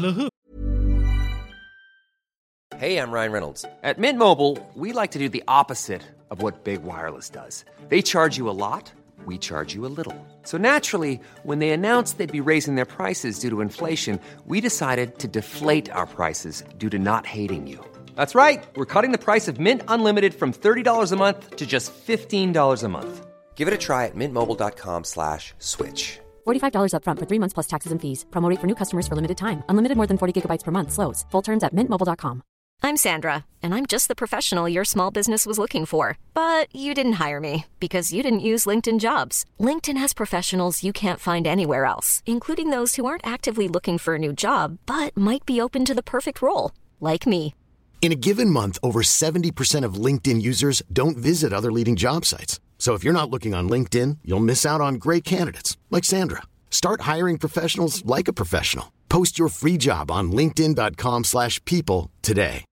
Hey, I'm Ryan Reynolds. At Mint Mobile, we like to do the opposite of what Big Wireless does. They charge you a lot, we charge you a little. So naturally, when they announced they'd be raising their prices due to inflation, we decided to deflate our prices due to not hating you. That's right. We're cutting the price of Mint Unlimited from thirty dollars a month to just fifteen dollars a month. Give it a try at mintmobile.com slash switch. forty-five dollars up front for three months plus taxes and fees. Promo rate for new customers for limited time. Unlimited more than forty gigabytes per month. Slows full terms at mint mobile dot com. I'm Sandra, and I'm just the professional your small business was looking for. But you didn't hire me because you didn't use LinkedIn Jobs. LinkedIn has professionals you can't find anywhere else, including those who aren't actively looking for a new job, but might be open to the perfect role, like me. In a given month, over seventy percent of LinkedIn users don't visit other leading job sites. So if you're not looking on LinkedIn, you'll miss out on great candidates like Sandra. Start hiring professionals like a professional. Post your free job on linkedin.com slash people today.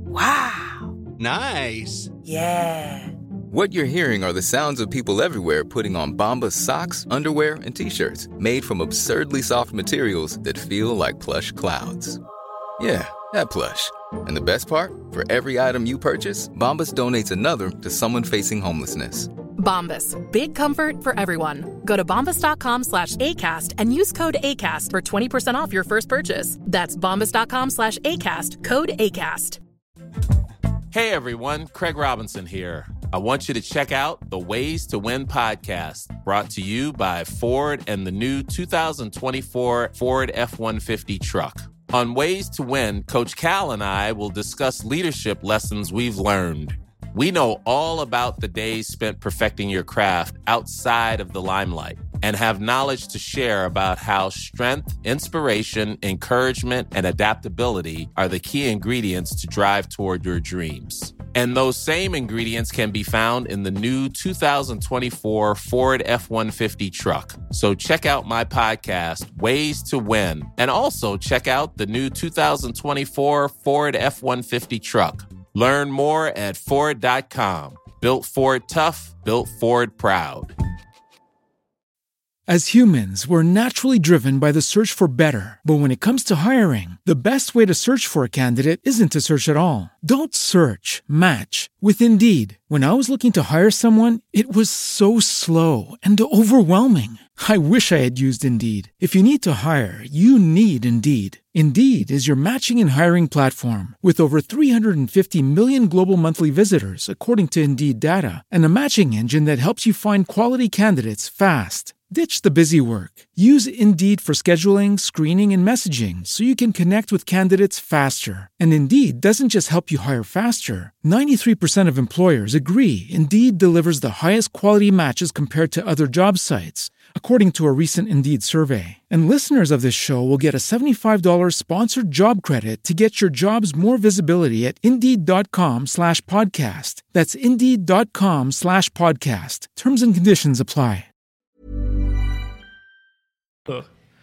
Wow. Nice. Yeah. What you're hearing are the sounds of people everywhere putting on Bombas socks, underwear, and T-shirts made from absurdly soft materials that feel like plush clouds. Yeah, that plush. And the best part? For every item you purchase, Bombas donates another to someone facing homelessness. Bombas. Big comfort for everyone. Go to bombas.com slash ACAST and use code ACAST for twenty percent off your first purchase. That's bombas.com slash ACAST. Code ACAST. Hey everyone, Craig Robinson here. I want you to check out the Ways to Win podcast, brought to you by Ford and the new two thousand twenty-four Ford F one fifty truck. On Ways to Win, Coach Cal and I will discuss leadership lessons we've learned. We know all about the days spent perfecting your craft outside of the limelight and have knowledge to share about how strength, inspiration, encouragement, and adaptability are the key ingredients to drive toward your dreams. And those same ingredients can be found in the new two thousand twenty-four Ford F one fifty truck. So check out my podcast, Ways to Win, and also check out the new two thousand twenty-four Ford F one fifty truck. Learn more at Ford dot com. Built Ford tough, built Ford proud. As humans, we're naturally driven by the search for better. But when it comes to hiring, the best way to search for a candidate isn't to search at all. Don't search, match with Indeed. When I was looking to hire someone, it was so slow and overwhelming. I wish I had used Indeed. If you need to hire, you need Indeed. Indeed is your matching and hiring platform with over three hundred fifty million global monthly visitors, according to Indeed data, and a matching engine that helps you find quality candidates fast. Ditch the busy work. Use Indeed for scheduling, screening, and messaging so you can connect with candidates faster. And Indeed doesn't just help you hire faster. ninety-three percent of employers agree Indeed delivers the highest quality matches compared to other job sites, according to a recent Indeed survey. And listeners of this show will get a seventy-five dollars sponsored job credit to get your jobs more visibility at Indeed.com slash podcast. That's Indeed.com slash podcast. Terms and conditions apply.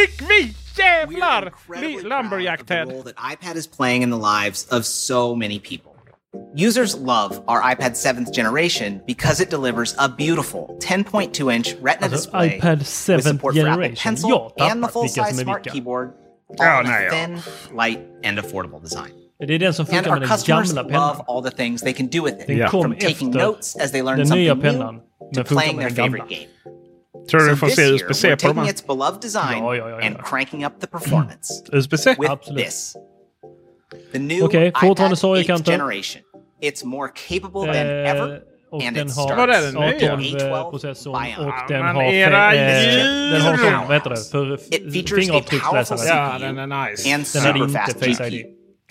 fick vi! Jävlar! Lumberjack Ted. The role that iPad is playing in the lives of so many people. Users love our iPad seventh generation because it delivers a beautiful ten point two inch Retina alltså, display iPad seventh with support generation. for Apple Pencil and the full-size smart keyboard, all oh, in nej, a thin, light, and affordable design. Det är den som funkar med den gamla pennan. Love all the things they can do with it. Den kom From taking efter notes as they learn den something nya new pennan, to playing their favorite game. Tror du so du får se U S B C på taking its beloved design ja, ja, ja, ja. and cranking up the performance. U S B C? With Absolut. this. The new okay, iPad eighth generation. It's more capable than eh, ever. Och and den it har starts A tolv-processorn och den har, eh, den har sån, vad heter det, för fingeravtrycksläsare. Ja, den är nice. And den hade super fast inte Face I D.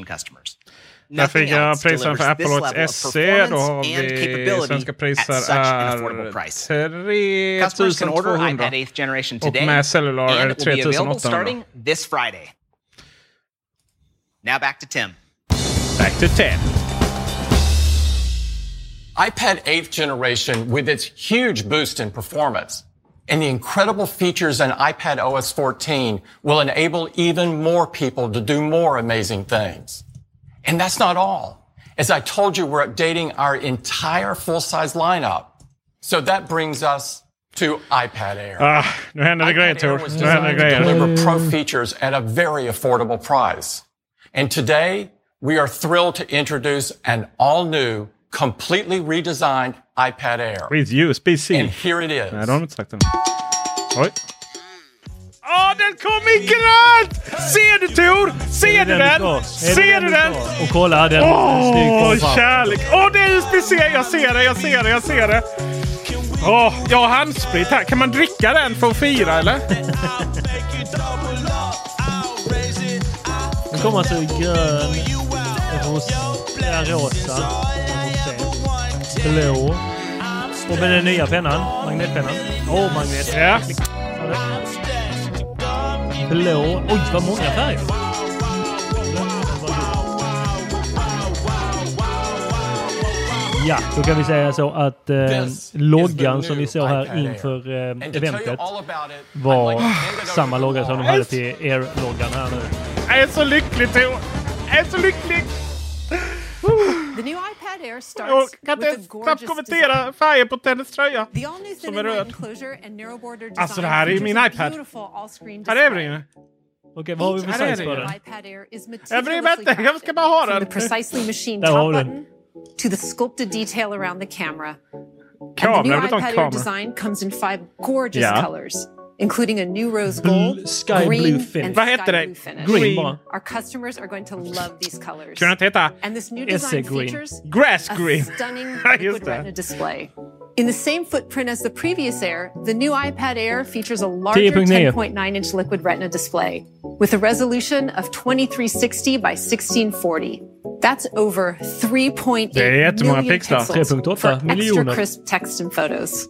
generation customers. Där fick jag priserna för Apple Watch S E. Då har vi svenska priser är tre tusen tvåhundra. Och med cellular är det tre tusen åttahundra. This Friday. Now back to Tim. Back to Tim. iPad eighth generation, with its huge boost in performance and the incredible features in iPad O S fourteen, will enable even more people to do more amazing things. And that's not all. As I told you, we're updating our entire full-size lineup. So that brings us to iPad Air. Ah, nu händer det grejer, Tor. Nu händer det grejer. Deliver pro features at a very affordable price. And today, we are thrilled to introduce an all-new, completely redesigned iPad Air. With U S B-C. And here it is. Nej, de har inte sagt den. Oj. Åh, oh, den kom i grönt! Ser du, Tor? Ser du den? Ser du den? Och kolla, den är snygg. Åh, kärlek. Åh, det är U S B-C. Jag ser det, jag ser det, jag ser det. Åh, oh, jag har handsprit här. Kan man dricka den för att fira, eller? Den kommer alltså i grön, rosa, rosa, blå. Och med den nya pennan, magnetpennan. Åh, oh, magnet. Ja. Blå. Oj, vad många färger. Ja, då kan vi säga så att eh, loggan som vi såg här inför eh, eventet var samma logga som de hade till Air-loggan här nu. Jag är så lycklig, Theo. Jag är så lycklig. The new iPad Air starts kan with inte a gorgeous kommentera design. färgen på tennis tröja. The all new som är röd. enclosure and narrow border design. Alltså det här är min iPad. Här är det inne. Okej, vad har vi för size på den? Jag bryr mig inte, jag ska bara ha den. The precisely machined top button to the sculpted detail around the camera. Kamera, and the new det är iPad kamera. Air design comes in five gorgeous Ja. colors, including a new rose gold, sky green, blue finish. and Vad sky heter det? blue finish. Green. Our customers are going to love these colors. Kan det inte heta And this new S A design green. features Grass a green? stunning Ja, liquid just det. retina display. In the same footprint as the previous Air, the new iPad Air features a tio larger punkt nio. ten point nine inch liquid retina display with a resolution of twenty-three sixty by sixteen forty. That's over three point Det är eight jättemånga million pixlar. pixels tre punkt åtta for extra miljoner. crisp text and photos.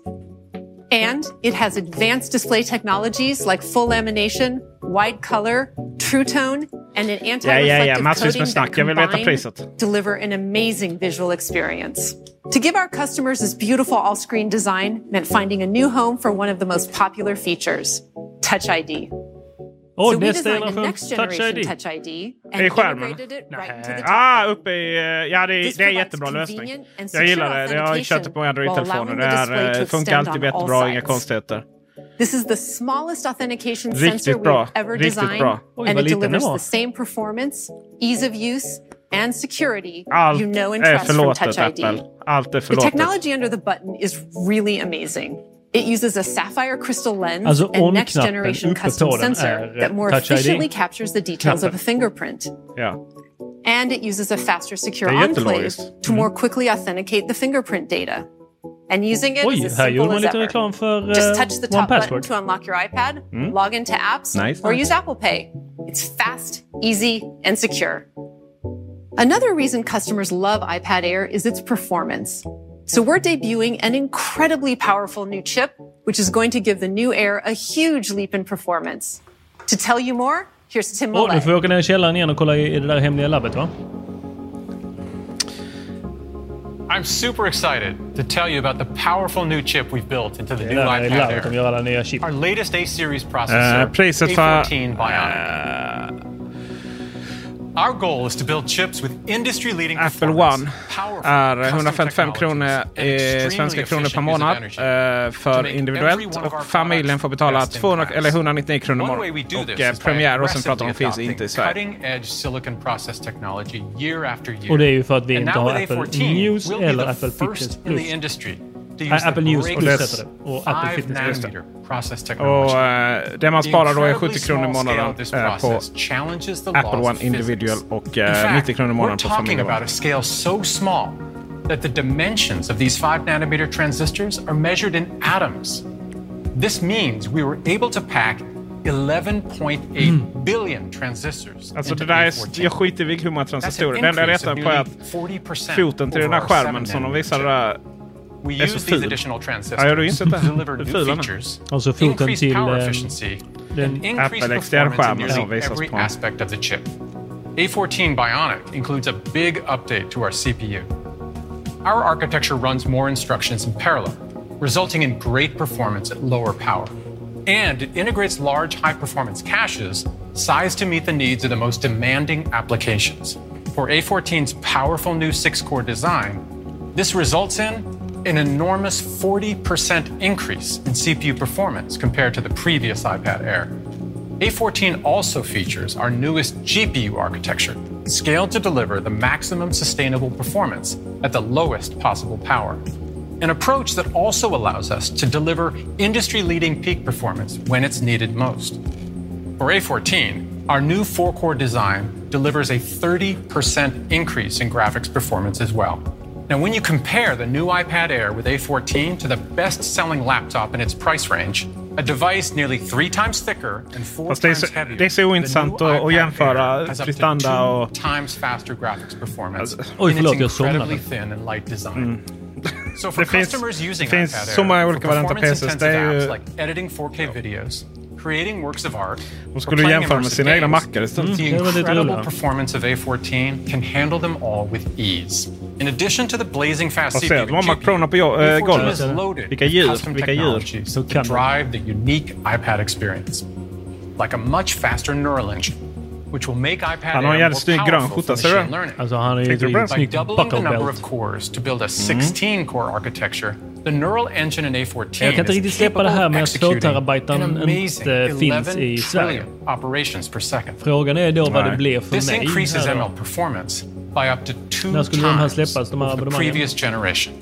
And it has advanced display technologies like full lamination, wide color, true tone, and an Ja, anti-reflective ja, ja. Massvis med coating snack. that Jag vill veta combined priset. deliver an amazing visual experience. To give our customers this beautiful all-screen design meant finding a new home for one of the most popular features, Touch I D. Åh, so we nästa designed a generation next Touch generation I D. Touch I D I and skärmen? integrated it right into the top Ah, button. uppe i... eh, Ja, det är, This det är en provides jättebra lösning. convenient and Jag secure gillar det. Jag har kört det på Android-telefoner. while Det allowing the display här to eh, funkar extend alltid on all jättebra, inga sides. konstigheter. This is the smallest authentication Riktigt sensor bra. we've ever Riktigt designed, bra. Oj, and vad it liten den delivers var. the same performance, ease of use, and security Allt you know and är trust from förlåtet, Touch I D. Apple. Allt är The förlåtet. technology under the button is really amazing. It uses a sapphire crystal lens Alltså, and next on-knappen generation uppe custom på den sensor är, that more Touch I D. efficiently captures the details of a Knappen. fingerprint. Ja. And it uses a faster secure Det är enclave jättelogiskt. to more quickly authenticate the fingerprint data. And using it Oj, is as här gjorde simple man as lite ever. reklam för Just uh, touch the One top button Password. to unlock your iPad, Mm. log into apps, Nice. or use Apple Pay. It's fast, easy, and secure. Another reason customers love iPad Air is its performance. So we're debuting an incredibly powerful new chip, which is going to give the new Air a huge leap in performance. To tell you more, here's Tim Åh, nu Millett. får vi åka ner i källaren igen och kolla i det där hemliga labbet, va? I'm super excited to tell you about the powerful new chip we've built into the Det är new där i iPad labbet de Air. gör alla nya chip. Our latest A series processor, Eh, priset A för... fourteen Bionic. Our goal is to build chips with industry-leading Apple performance, One powerful är custom hundrafemtiofem kronor technologies, and i extremely svenska kronor per efficient månad use of energy. eh, för To make individuellt, every one of our och familjen får products betala best in tvåhundra class. eller etthundranittionio kronor One way imorgon. we do Och this eh, is by premiär och sen pratar aggressively de finns inte i Sverige. cutting-edge silicon process technology year after year. Och det är ju för att vi And inte now har with Apple A fourteen, News we'll be eller the Apple first Fitness in the Plus. industry to Nej, use Apple the News Plus breakthrough heter det. Och Apple five Fitness Plus. nanometer process Och technology. eh, det man The sparar då är incredibly sjuttio kronor i small scale månaden of this eh, på process challenges the Apple laws One of Individual physics. och In eh, fact, nittio kronor i we're månaden på talking familjen. about a scale so small that the dimensions of these five nanometer transistors are measured in atoms. This means we were able to pack eleven point eight billion transistors. Alltså det into där A är, fourteen. jag skiter i vilka hur många That's an transistorer. Det enda jag increase letar of på är nearly att forty percent foten till den här over our skärmen seven som de nanometer visar chip. där We är så use these ful. additional transistors Ja, jag har insett det. to deliver Det är new fulare. features, Alltså foten increase till power eh, efficiency, den and increase Apple X D performance in R-skärmen som nearly visas every på. aspect of the chip. A fourteen Bionic includes a big update to our C P U. our architecture runs more instructions in parallel, resulting in great performance at lower power. And it integrates large high-performance caches sized to meet the needs of the most demanding applications. For A fourteen's powerful new six-core design, this results in an enormous forty percent increase in C P U performance compared to the previous iPad Air. A fourteen also features our newest G P U architecture, scaled to deliver the maximum sustainable performance at the lowest possible power. An approach that also allows us to deliver industry-leading peak performance when it's needed most. For A fourteen, our new four-core design delivers a thirty percent increase in graphics performance as well. Now, when you compare the new iPad Air with A fourteen to the best-selling laptop in its price range, a device nearly three times thicker and four Fast times det är, heavier, det är så ointressant att, att jämföra prestanda och... times faster graphics performance Oj, in förlåt, its jag incredibly thin and light design. Mm. So for det finns, customers using det finns iPad så många Air, olika for varianter P C:s. Det är ju... apps like editing four K videos, creating works of art, de skulle jämföra med sina egna mackar istället. The incredible performance of A fourteen can handle them all with ease. In addition to the blazing fast C P U, de har Mac Pro på äh, golvet. Vilka djur, vilka djur. To drive the unique iPad experience. Like a much faster neural engine, which will make iPad han har en jävligt snygg grön skjorta, ser du? Alltså han är ju by doubling the number of cores to build a sixteen core architecture, the neural engine in A fourteen jag kan inte riktigt släppa det här med att två terabyte inte finns i Sverige. Operations per second. Frågan är då vad det blir för This mig. increases M L performance by up to two När skulle de här times släppas, de här the previous generation.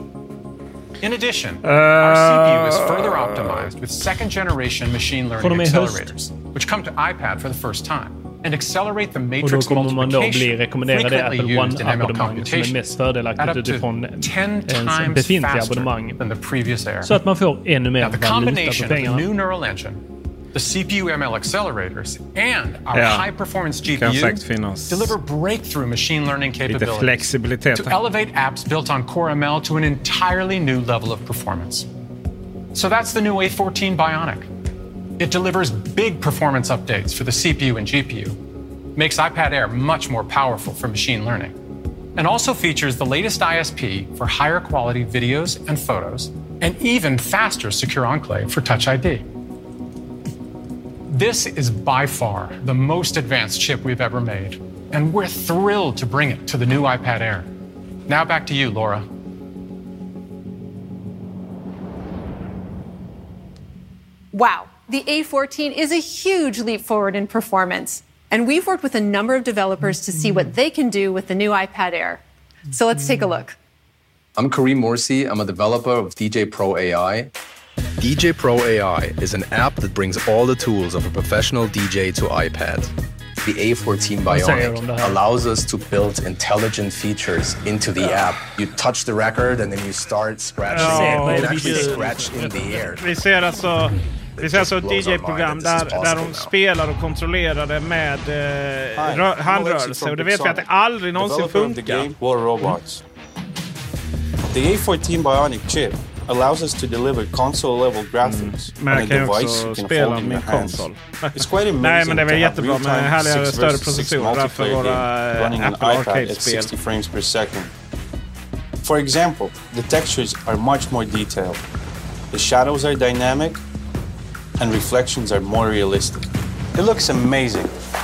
In addition, uh, our C P U is further optimized with second generation machine learning accelerators, which come to iPad for the first time and accelerate the matrix och då kommer man då bli multiplication rekommenderade Apple frequently used in M L One-abonnemang som är mest fördelaktigt utifrån ten ens times befintliga faster abonnemang. than the previous Air. Så att man får ännu mer Now, the valuta på combination of the pengarna. new neural engine, the C P U M L accelerators, and our Ja, high-performance G P kan U säkert finnas deliver breakthrough machine learning lite capabilities flexibilitet. to elevate apps built on Core M L to an entirely new level of performance. So that's the new A fourteen Bionic. It delivers big performance updates for the C P U and G P U, makes iPad Air much more powerful for machine learning, and also features the latest I S P for higher quality videos and photos, and even faster Secure Enclave for Touch I D. This is by far the most advanced chip we've ever made, and we're thrilled to bring it to the new iPad Air. Now back to you, Laura. Wow, the A fourteen is a huge leap forward in performance. And we've worked with a number of developers to see what they can do with the new iPad Air. So let's take a look. I'm Kareem Morsi. I'm a developer of D J Pro A I. D J Pro A I is an app that brings all the tools of a professional D J to iPad. The A fourteen Bionic allows us to build intelligent features into the app. You touch the record and then you start scratching. Oh, you can actually scratch in the air. Vi ser alltså, vi ser alltså ett D J-program där, där de spelar och kontrollerar det med eh, handrörelse. Och det vet vi att det aldrig någonsin funkar. The A fourteen Bionic chip allows us to deliver console-level graphics mm. on a device you can hold in your hands. It's quite amazing. Nej, men det är väl jättebra med härliga six större processorer för våra running an Apple iPad at Arcade-spel. sixty frames per second. For example, the textures are much more detailed. The shadows are dynamic and reflections are more realistic. It looks amazing.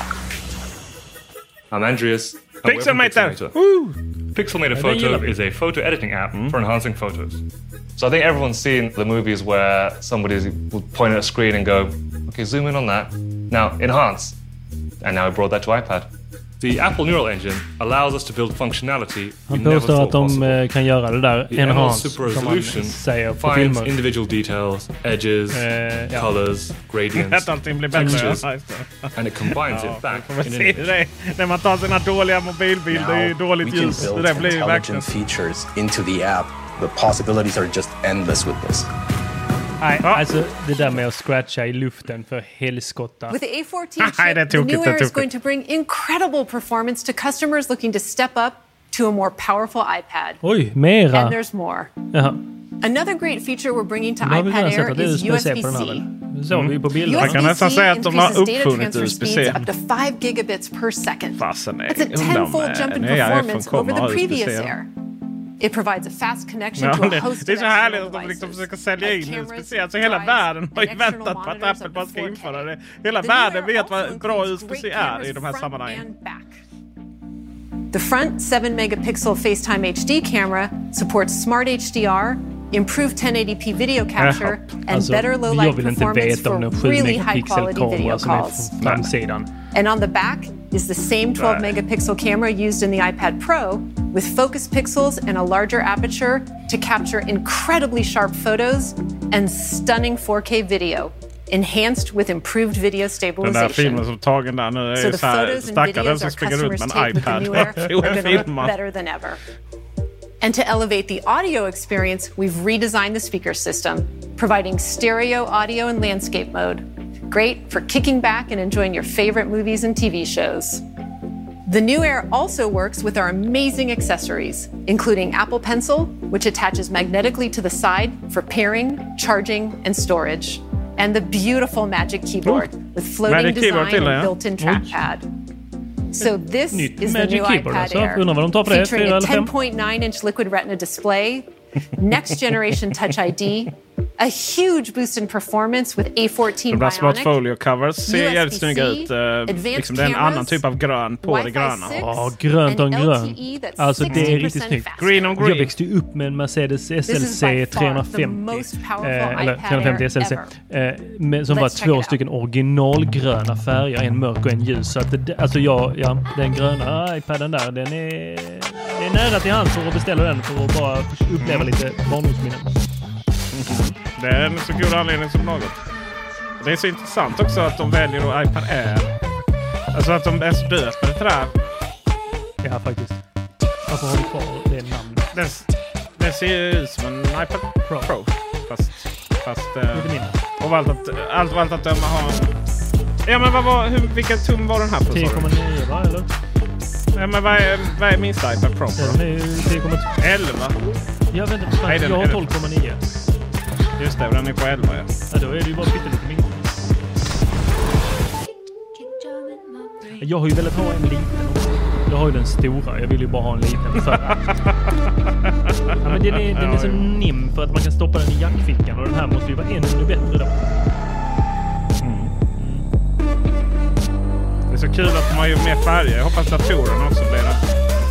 I'm Andreas. Pixelmator. Pixelmator Photo is a photo editing app mm. for enhancing photos. So I think everyone's seen the movies where somebody will point at a screen and go, okay, zoom in on that. Now enhance. And now we brought that to iPad. The Apple Neural Engine allows us to build functionality Han påstår att de kan göra det där enhance som man säger på finds filmer. individual details, edges, uh, ja. colors, gradients, textures, and it combines it back in an image. När man tar sina dåliga mobilbilder i dåligt ljus, det där blir ju verkligen features into the app. The possibilities are just endless with this. Nej, alltså det där med att scratcha i luften för helskotta. With the A fourteen chip, the new Air is going to bring incredible performance to customers looking to step up to a more powerful iPad. Oj, mera. And there's more. Jaha. Another great feature we're bringing to iPad Air is U S B C. Så vi på bilden. Man kan nästan säga att de har uppfunnit U S B C. Up to five gigabits per second. Fasen är That's a tenfold jump in performance over the previous Air. It provides a fast connection Ja, to a det, host det är of så härligt external att de liksom devices. försöker sälja in Like det cameras, speciellt. Så hela drives, världen har ju and external väntat på att monitors Apple up bara to ska four K. införa det. Hela The världen new Air vet vad also bra U S includes B-C great är i de här cameras front sammanhangen. and back. The front seven megapixel FaceTime H D camera supports smart H D R, improved ten eighty p video capture, and Alltså, better low jag light vill inte performance veta om den for sju really high quality video megapixel-kamera som är calls. på framsidan. And on the back is the same twelve Nej. megapixel camera used in the iPad Pro with focus pixels and a larger aperture to capture incredibly sharp photos and stunning four K video, enhanced with improved video Den stabilization. där filmen som tagen där nu är So ju the så här photos and stackaren videos som our springer runt customers med en take with the iPad new Air och are going to look filmar. better than ever. And to elevate the audio experience, we've redesigned the speaker system, providing stereo audio and landscape mode. Great for kicking back and enjoying your favorite movies and T V shows. The new Air also works with our amazing accessories, including Apple Pencil, which attaches magnetically to the side for pairing, charging, and storage, and the beautiful Magic Keyboard with floating Magic Keyboard design till, and ja. built-in trackpad. So this Nytt is the Magic new Keyboard, iPad alltså. Air, Undrar vad de tar för det, featuring fyra a eller fem? ten point nine inch liquid retina display, next generation Touch I D, a huge boost in performance with A fourteen De där smart Bionic, folio covers ser U S B C, jävligt snygga ut. Uh, liksom det är en cameras, annan typ av grön på det gröna. Ja, grönt och and grön. L T E that's Alltså det är sixty riktigt percent snyggt. faster. Green on green. Jag växte ju upp med en Mercedes S L C tre femtio. Eh, eller tre femtio S L C. Eh, med, som var Let's check två it stycken originalgröna färger. En mörk och en ljus. Så att det, alltså jag, ja, den gröna iPaden där, den är, det är nära till hands för att beställa den för att bara uppleva lite barndomsminnen. Det är en så god anledning som något. Det är så intressant också att de väljer då iPad Air. Alltså att de är så döpade till det här. Ja, faktiskt. Varför har du kvar det namnet? Det, det ser ju ut som en iPad Pro. Pro. Fast... fast eh, Lite mindre. och allt att, allt, allt att döma har... Ja, men vad var, hur, vilken tum var den här på? tio komma nio va, eller? Ja, men vad är, vad är minsta iPad Pro? Den är ju tio komma två. elva. Jag vet inte, Nej, den- jag har är det- tolv komma nio. Just det, den är på elva, ja. Ja, då är det ju bara pyttelite mindre. Jag har ju velat ha en liten. Jag har ju den stora. Jag vill ju bara ha en liten för att... Ja, men den är, den är så nim för att man kan stoppa den i jackfickan. Och den här måste ju vara ännu bättre då. Det är så kul att de har ju mer färger. Jag hoppas datorerna också blir det.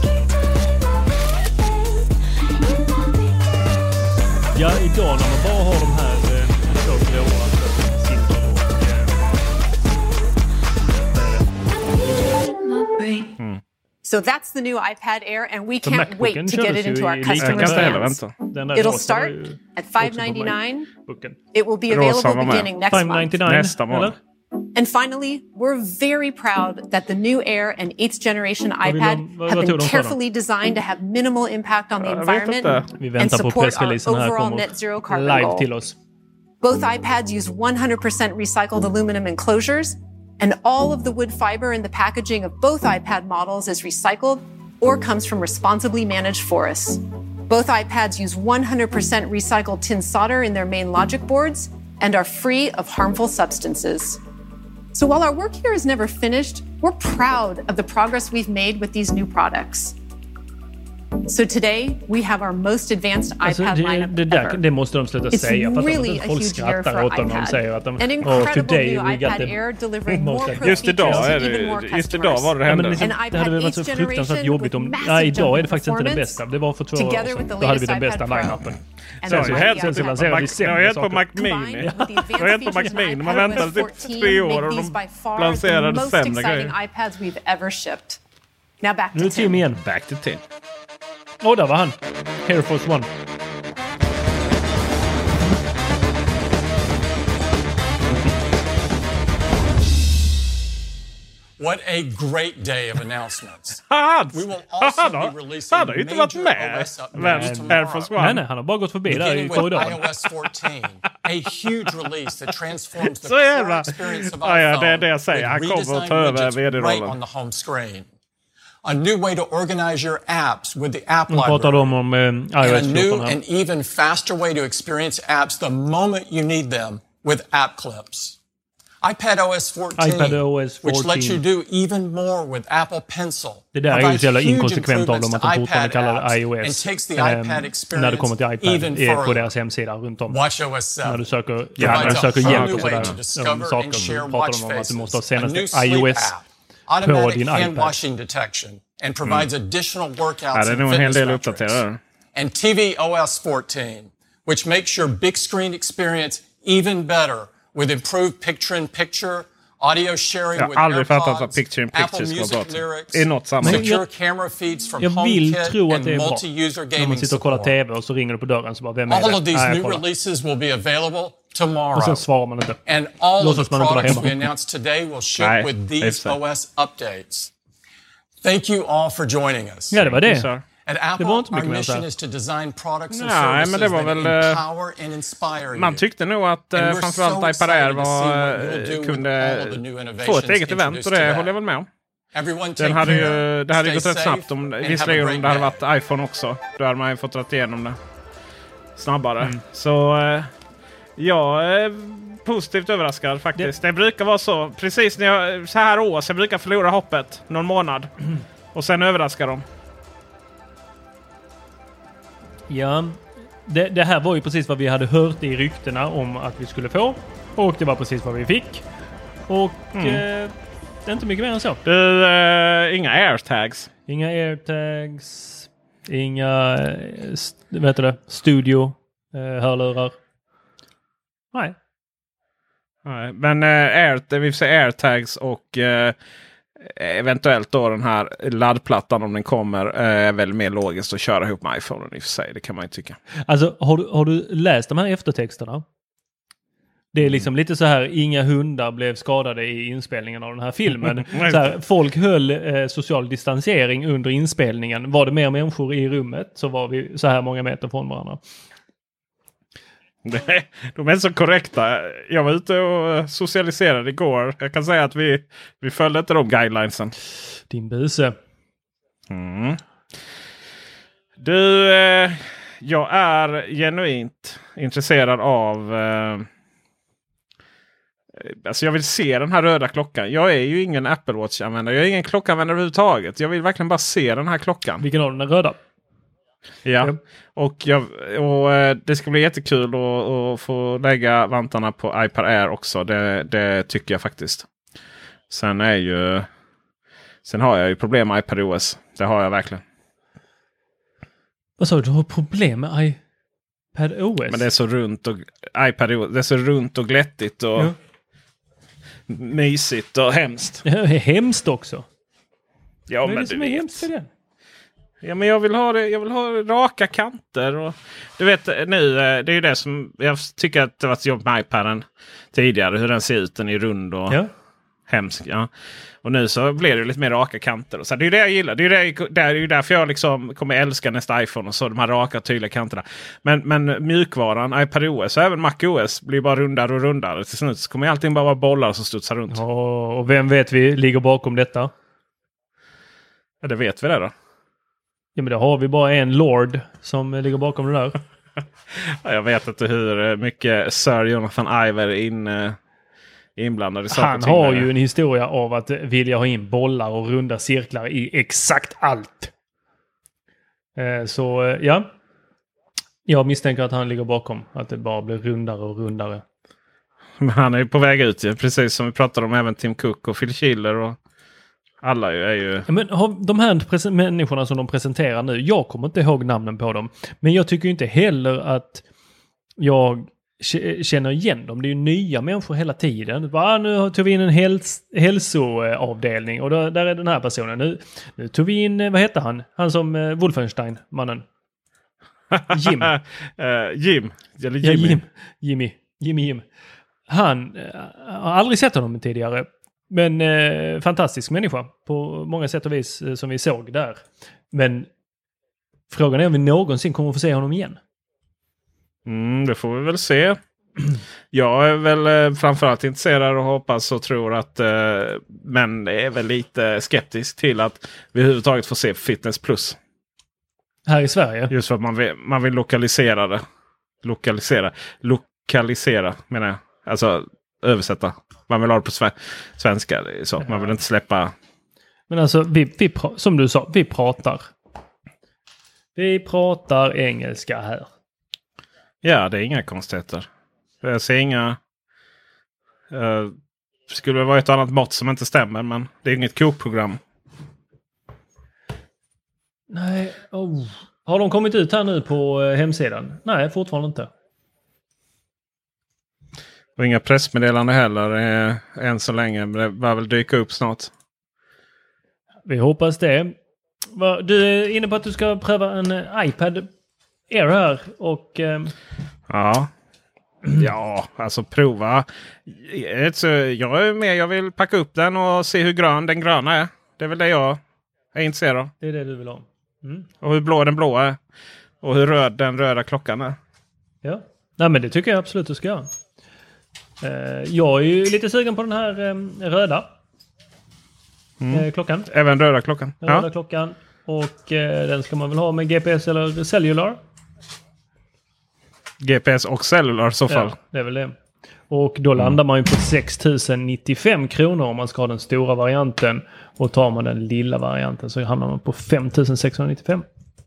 Ja, idag när man bara har de här eh, två gråa, silver och... Eh, Mm. So that's the new iPad Air, and we Så can't Macbooken wait to get kördes it ju into our i customers' lika heller, hands. vänta. Den där It'll rosa start var ju at också five på ninety-nine. Macbooken. It will be Rosa available var med. beginning next fem month. nittionio, Nästa månad. eller? And finally, we're very proud that the new Air and eighth generation vill de- iPad vad- have vad tog been de för dem? carefully designed to have minimal impact on the Jag vet environment inte. Vi and väntar på support our pressreleasen här overall kommer net zero carbon live goal. till oss. Both iPads use one hundred percent recycled aluminum enclosures, and all of the wood fiber in the packaging of both iPad models is recycled or comes from responsibly managed forests. Both iPads use one hundred percent recycled tin solder in their main logic boards and are free of harmful substances. So while our work here is never finished, we're proud of the progress we've made with these new products. So today, we have our most advanced Alltså, iPad det, lineup det, där, ever. det måste de sluta It's säga. För att really de, a folk huge year skrattar for åt dem när de iPad. säger att de... An Oh, incredible today new we got iPad the Air delivering most more pro Just idag features är to even det, more just customers. idag var det Ja, men hände. liksom, An det hade iPad varit så eighth fruktansvärt generation jobbigt om... with Ja, massive idag är det jump faktiskt inte det performance, bästa. Det var för två år together with the sedan. Då hade vi latest den bästa iPad Pro. line-upen. And Sen the så mighty helt sen så iPad lanserar vi Pro. Jag har sämre helt på saker. Mac Mini. Combined with the Jag har helt på advanced Mac features in Mini. Man iPadOS väntade typ fourteen tre år make och these de by far lanserade the most sämre exciting grejer. iPads we've ever shipped. Now back Nu to är Tim Tim. igen. Back to Tim. Åh, oh, där var han. Air Force One. What a great day of announcements. Han, We will also han, be har, releasing han har ju inte varit major med. O S Men updates Air Force tomorrow. Nej, nej, han har bara gått förbi där i Beginning with korridoren. iOS fourteen, a huge release that transforms the Så jävla- core experience of Ja, ja, iPhone det är det jag säger. with Han kommer att redesigned ta över widgets right V D-rollen. on the home screen. A new way to organize your apps with the app Nu pratar library. de om eh, And a iOS new fjorton här. and even faster way to experience apps the moment you need them with App Clips. iPadOS fourteen, iPadOS fourteen, which lets you do even more with Apple Pencil. Det där är ju så jävla inkonsekvent av dem att de fortfarande kallar det iOS ähm, när det kommer till iPad är på deras hemsida runt om. När du söker, ja, när du söker hjälp och sådär om saker så pratar de om att du måste ha senaste iOS på din iPad. And provides mm. additional workouts ja, det är nog en hel del uppdaterade. And tvOS fourteen, which makes your big screen experience even better with improved picture-in-picture, audio sharing with AirPods, Apple Music lyrics, i något sammanhang. secure camera feeds from jag vill HomeKit tro att and det är bra. multi-user När man gaming sitter och kollar support. T V och så ringer du på dörren så bara, vem är All det? of these Nej, new kolla. releases will be available tomorrow. Och sen svarar man inte. And all of Låtsas the man inte vara products we hemma. announced today will ship Nej, with these exakt. O S updates. Thank you all for joining us. Ja, det var det. At Apple, det var inte our mycket mer mission så. is to design products and Nej, services men det var that väl, empower and inspire man you. tyckte nog att And eh, we're framförallt so iPad Air excited to see var, what you'll do eh, with kunde all of the new få ett innovations eget event och det introduced håller jag väl med om. Everyone Den take hade ju, care, det hade ju stay gått rätt safe, snabbt om, and visserligen have a om det hade great varit iPhone också. Då hade man ju fått rätt igenom det snabbare. Mm. Så eh, jag är positivt överraskad faktiskt. Det, det brukar vara så, precis när jag, så här år, så jag brukar förlora hoppet någon månad. Mm. Och sen överraskar de. Ja, det, det här var ju precis vad vi hade hört i ryktena om att vi skulle få. Och det var precis vad vi fick. Och Mm. eh, det är inte mycket mer än så. Du, eh, inga AirTags. Inga AirTags. Inga eh, st- vad heter det? Studio eh, hörlurar. Nej. Nej, men eh, Air, det vill säga AirTags och eh, eventuellt då den här laddplattan om den kommer eh, är väl mer logiskt att köra ihop med iPhone i och för sig. Det kan man ju tycka. Alltså, har du, har du läst de här eftertexterna? Det är liksom lite så här, inga hundar blev skadade i inspelningen av den här filmen. Så här, folk höll eh, social distansering under inspelningen. Var det mer människor i rummet så var vi så här många meter från varandra. Nej, de är så korrekta. Jag var ute och socialiserade igår. Jag kan säga att vi, vi följde inte de guidelinesen. Din buse. Mm. Du, eh, jag är genuint intresserad av... Eh, alltså jag vill se den här röda klockan. Jag är ju ingen Apple Watch-användare. Jag är ingen klockanvändare överhuvudtaget. Jag vill verkligen bara se den här klockan. Vilken av den är röda? Ja, mm. och, jag, och eh, det ska bli jättekul att, att få lägga vantarna på iPad Air också. Det, det tycker jag faktiskt. Sen är ju sen har jag ju problem med iPadOS. Det har jag verkligen. Vad sa du? Du har problem med iPadOS? Men det är så runt och iPadOS, det är så runt och glättigt och ja. mysigt och hemskt. Det är hemskt också. Ja, Vad är men det som är hemskt för den? Ja, men jag vill ha det, jag vill ha raka kanter och du vet nu, det är ju det som jag tycker att det var ett jobb med iPaden tidigare, hur den ser ut, den är rund och ja. hemsk, ja. Och nu så blir det lite mer raka kanter och så det är det jag gillar. Det är ju det, det är ju därför jag liksom kommer älska nästa iPhone och så de här raka tydliga kanterna. Men men mjukvaran iPadOS och även macOS blir bara rundare och rundare. Till slut så kommer allting bara vara bollar som studsar runt. Oh, och vem vet vi ligger bakom detta? Ja, det vet vi det då. Ja, men då har vi bara en Lord som ligger bakom det där. Jag vet inte hur mycket Sir Jonathan Ive är in, uh, inblandad i saker. Han har ju en historia av att vilja ha in bollar och runda cirklar i exakt allt. Uh, så uh, ja. Jag misstänker att han ligger bakom. Att det bara blir rundare och rundare. Men han är ju på väg ut ju. Precis som vi pratade om även Tim Cook och Phil Schiller och alla är ju... Ja, men har de här presen- människorna som de presenterar nu, jag kommer inte ihåg namnen på dem. Men jag tycker inte heller att jag k- känner igen dem. Det är ju nya människor hela tiden. Bara, nu tog vi in en häls- hälsoavdelning och då, där är den här personen. Nu, nu tog vi in, vad heter han? Han som uh, Wolfenstein, mannen. Jim. uh, Jim. Eller Jimmy. Ja, Jim. Jimmy. Jimmy Jim. Han uh, har aldrig sett honom tidigare. Men eh, fantastisk människa på många sätt och vis eh, som vi såg där. Men frågan är om vi någonsin kommer att få se honom igen. Mm, det får vi väl se. Jag är väl eh, framförallt intresserad och hoppas och tror att eh, men är väl lite skeptisk till att vi överhuvudtaget får se Fitness Plus. Här i Sverige? Just för att man vill, man vill lokalisera det. Lokalisera. Lokalisera menar jag. Alltså översätta. Man vill ha det på sve- svenska. Det är så. Man vill inte släppa... Men alltså, vi, vi pra- som du sa, vi pratar. Vi pratar engelska här. Ja, det är inga konstigheter. Jag ser inga... Uh, skulle det vara ett annat mått som inte stämmer, men det är inget kokprogram. Nej, oh. Har de kommit ut här nu på eh, hemsidan? Nej, fortfarande inte. Och inga pressmeddelande heller eh, än så länge, men det bör väl dyka upp snart. Vi hoppas det. Va, du är inne på att du ska pröva en eh, iPad Air här och... Eh... Ja. Ja, alltså prova. Så jag är med, jag vill packa upp den och se hur grön den gröna är. Det är väl det jag är intresserad av. Det är det du vill ha. Mm. Och hur blå den blå är. Och hur röd den röda klockan är. Ja, nej men det tycker jag absolut du ska göra. Eh, jag är ju lite sugen på den här eh, röda mm. eh, klockan. Även röda klockan. Den röda ja. klockan. Och eh, den ska man väl ha med G P S eller cellular. G P S och cellular i så fall. Ja, det är väl det. Och då mm. landar man ju på sex tusen nittiofem kronor om man ska ha den stora varianten. Och tar man den lilla varianten så hamnar man på fem tusen sexhundranittiofem.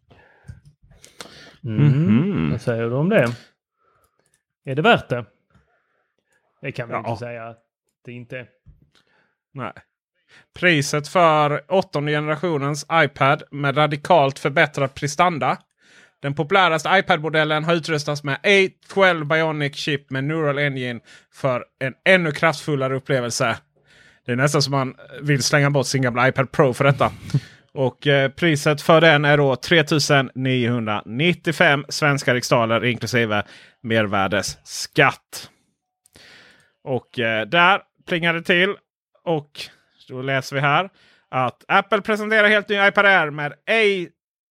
Mm. Mm. Vad säger du om det? Är det värt det? Det kan vi ja. inte säga att det inte är. Nej. Priset för åttonde generationens iPad med radikalt förbättrad prestanda. Den populäraste iPad-modellen har utrustats med A tolv Bionic chip med Neural Engine för en ännu kraftfullare upplevelse. Det är nästan som man vill slänga bort sin gamla iPad Pro för detta. Och eh, priset för den är då tre tusen niohundranittiofem svenska riksdaler inklusive mervärdesskatt. Och eh, där plingar det till. Och då läser vi här att Apple presenterar helt ny iPad Air med A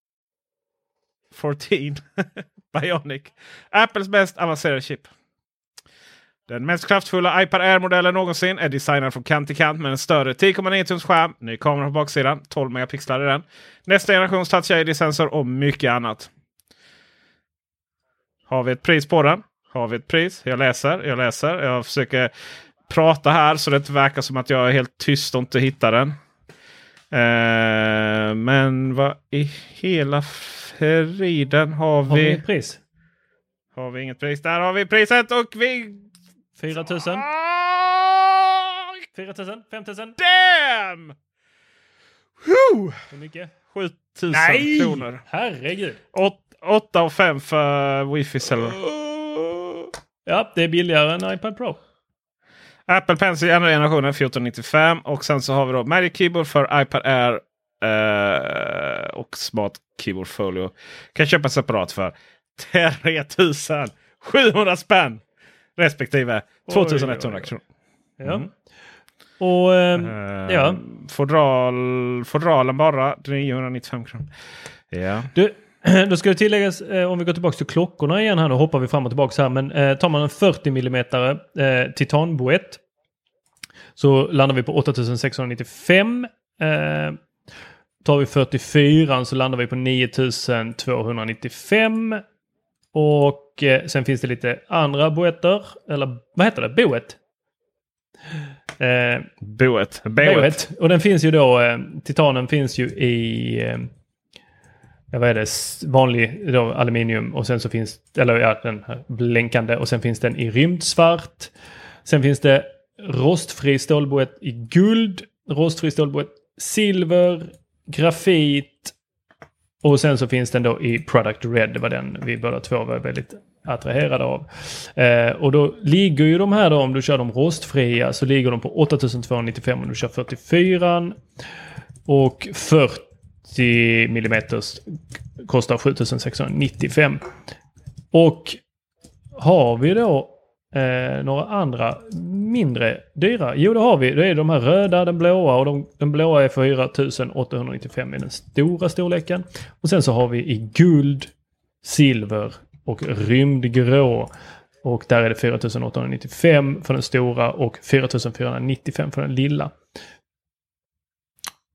fjorton Bionic. Apples mest avancerade chip. Den mest kraftfulla iPad Air-modellen någonsin är designad från kant till kant med en större tio komma nio tums skärm, ny kamera på baksidan, tolv megapixlar i den, nästa generations Touch I D-sensor och mycket annat. Har vi ett pris på den? Har vi ett pris? Jag läser, jag läser. Jag försöker prata här så det inte verkar som att jag är helt tyst och inte hittar den. Uh, men vad i hela friden har vi... Har vi ett pris? Har vi inget pris? Där har vi priset och vi... fyra tusen. fyra tusen? fem tusen? Damn! Woo! Hur mycket? sju tusen Nej! kronor. Herregud. åtta och fem för Wi-Fi Cellular. Ja, det är billigare än iPad Pro. Apple Pencil i andra generationen fjorton nittiofem. Och sen så har vi då Magic Keyboard för iPad Air eh, och Smart Keyboard Folio. Kan köpa separat för tre tusen sjuhundra spänn respektive två tusen etthundra kronor. Ja. Mm. Och eh, uh, ja. Fodral, fodralen bara niohundranittiofem kronor. Ja. Du, då ska det tilläggas, eh, om vi går tillbaka till klockorna igen här, då hoppar vi fram och tillbaka här. Men eh, tar man en fyrtio millimeter eh, titanboett så landar vi på åtta tusen sexhundranittiofem. Eh, tar vi fyrtiofyra så landar vi på nio tusen tvåhundranittiofem. Och eh, sen finns det lite andra boetter. Eller vad heter det? Boet? Eh, boet. Boet. Och den finns ju då, eh, titanen finns ju i... Eh, Ja, vad är det? Vanlig då, aluminium och sen så finns eller ja, den här blänkande och sen finns den i rymdsvart. Sen finns det rostfri stålboett i guld, rostfri stålboett silver, grafit och sen så finns den då i Product Red. Det var den vi båda två var väldigt attraherade av. Eh, och då ligger ju de här då, om du kör de rostfria så ligger de på åtta tusen tvåhundranittiofem om du kör fyrtiofyra och fyrtio millimeter kostar sju tusen sexhundranittiofem. Och har vi då eh, några andra mindre dyra? Jo, det har vi. Det är de här röda, den blåa och de, den blåa är fyra tusen åttahundranittiofem i den stora storleken. Och sen så har vi i guld, silver och rymdgrå. Och där är det fyra tusen åttahundranittiofem för den stora och fyra tusen fyrahundranittiofem för den lilla.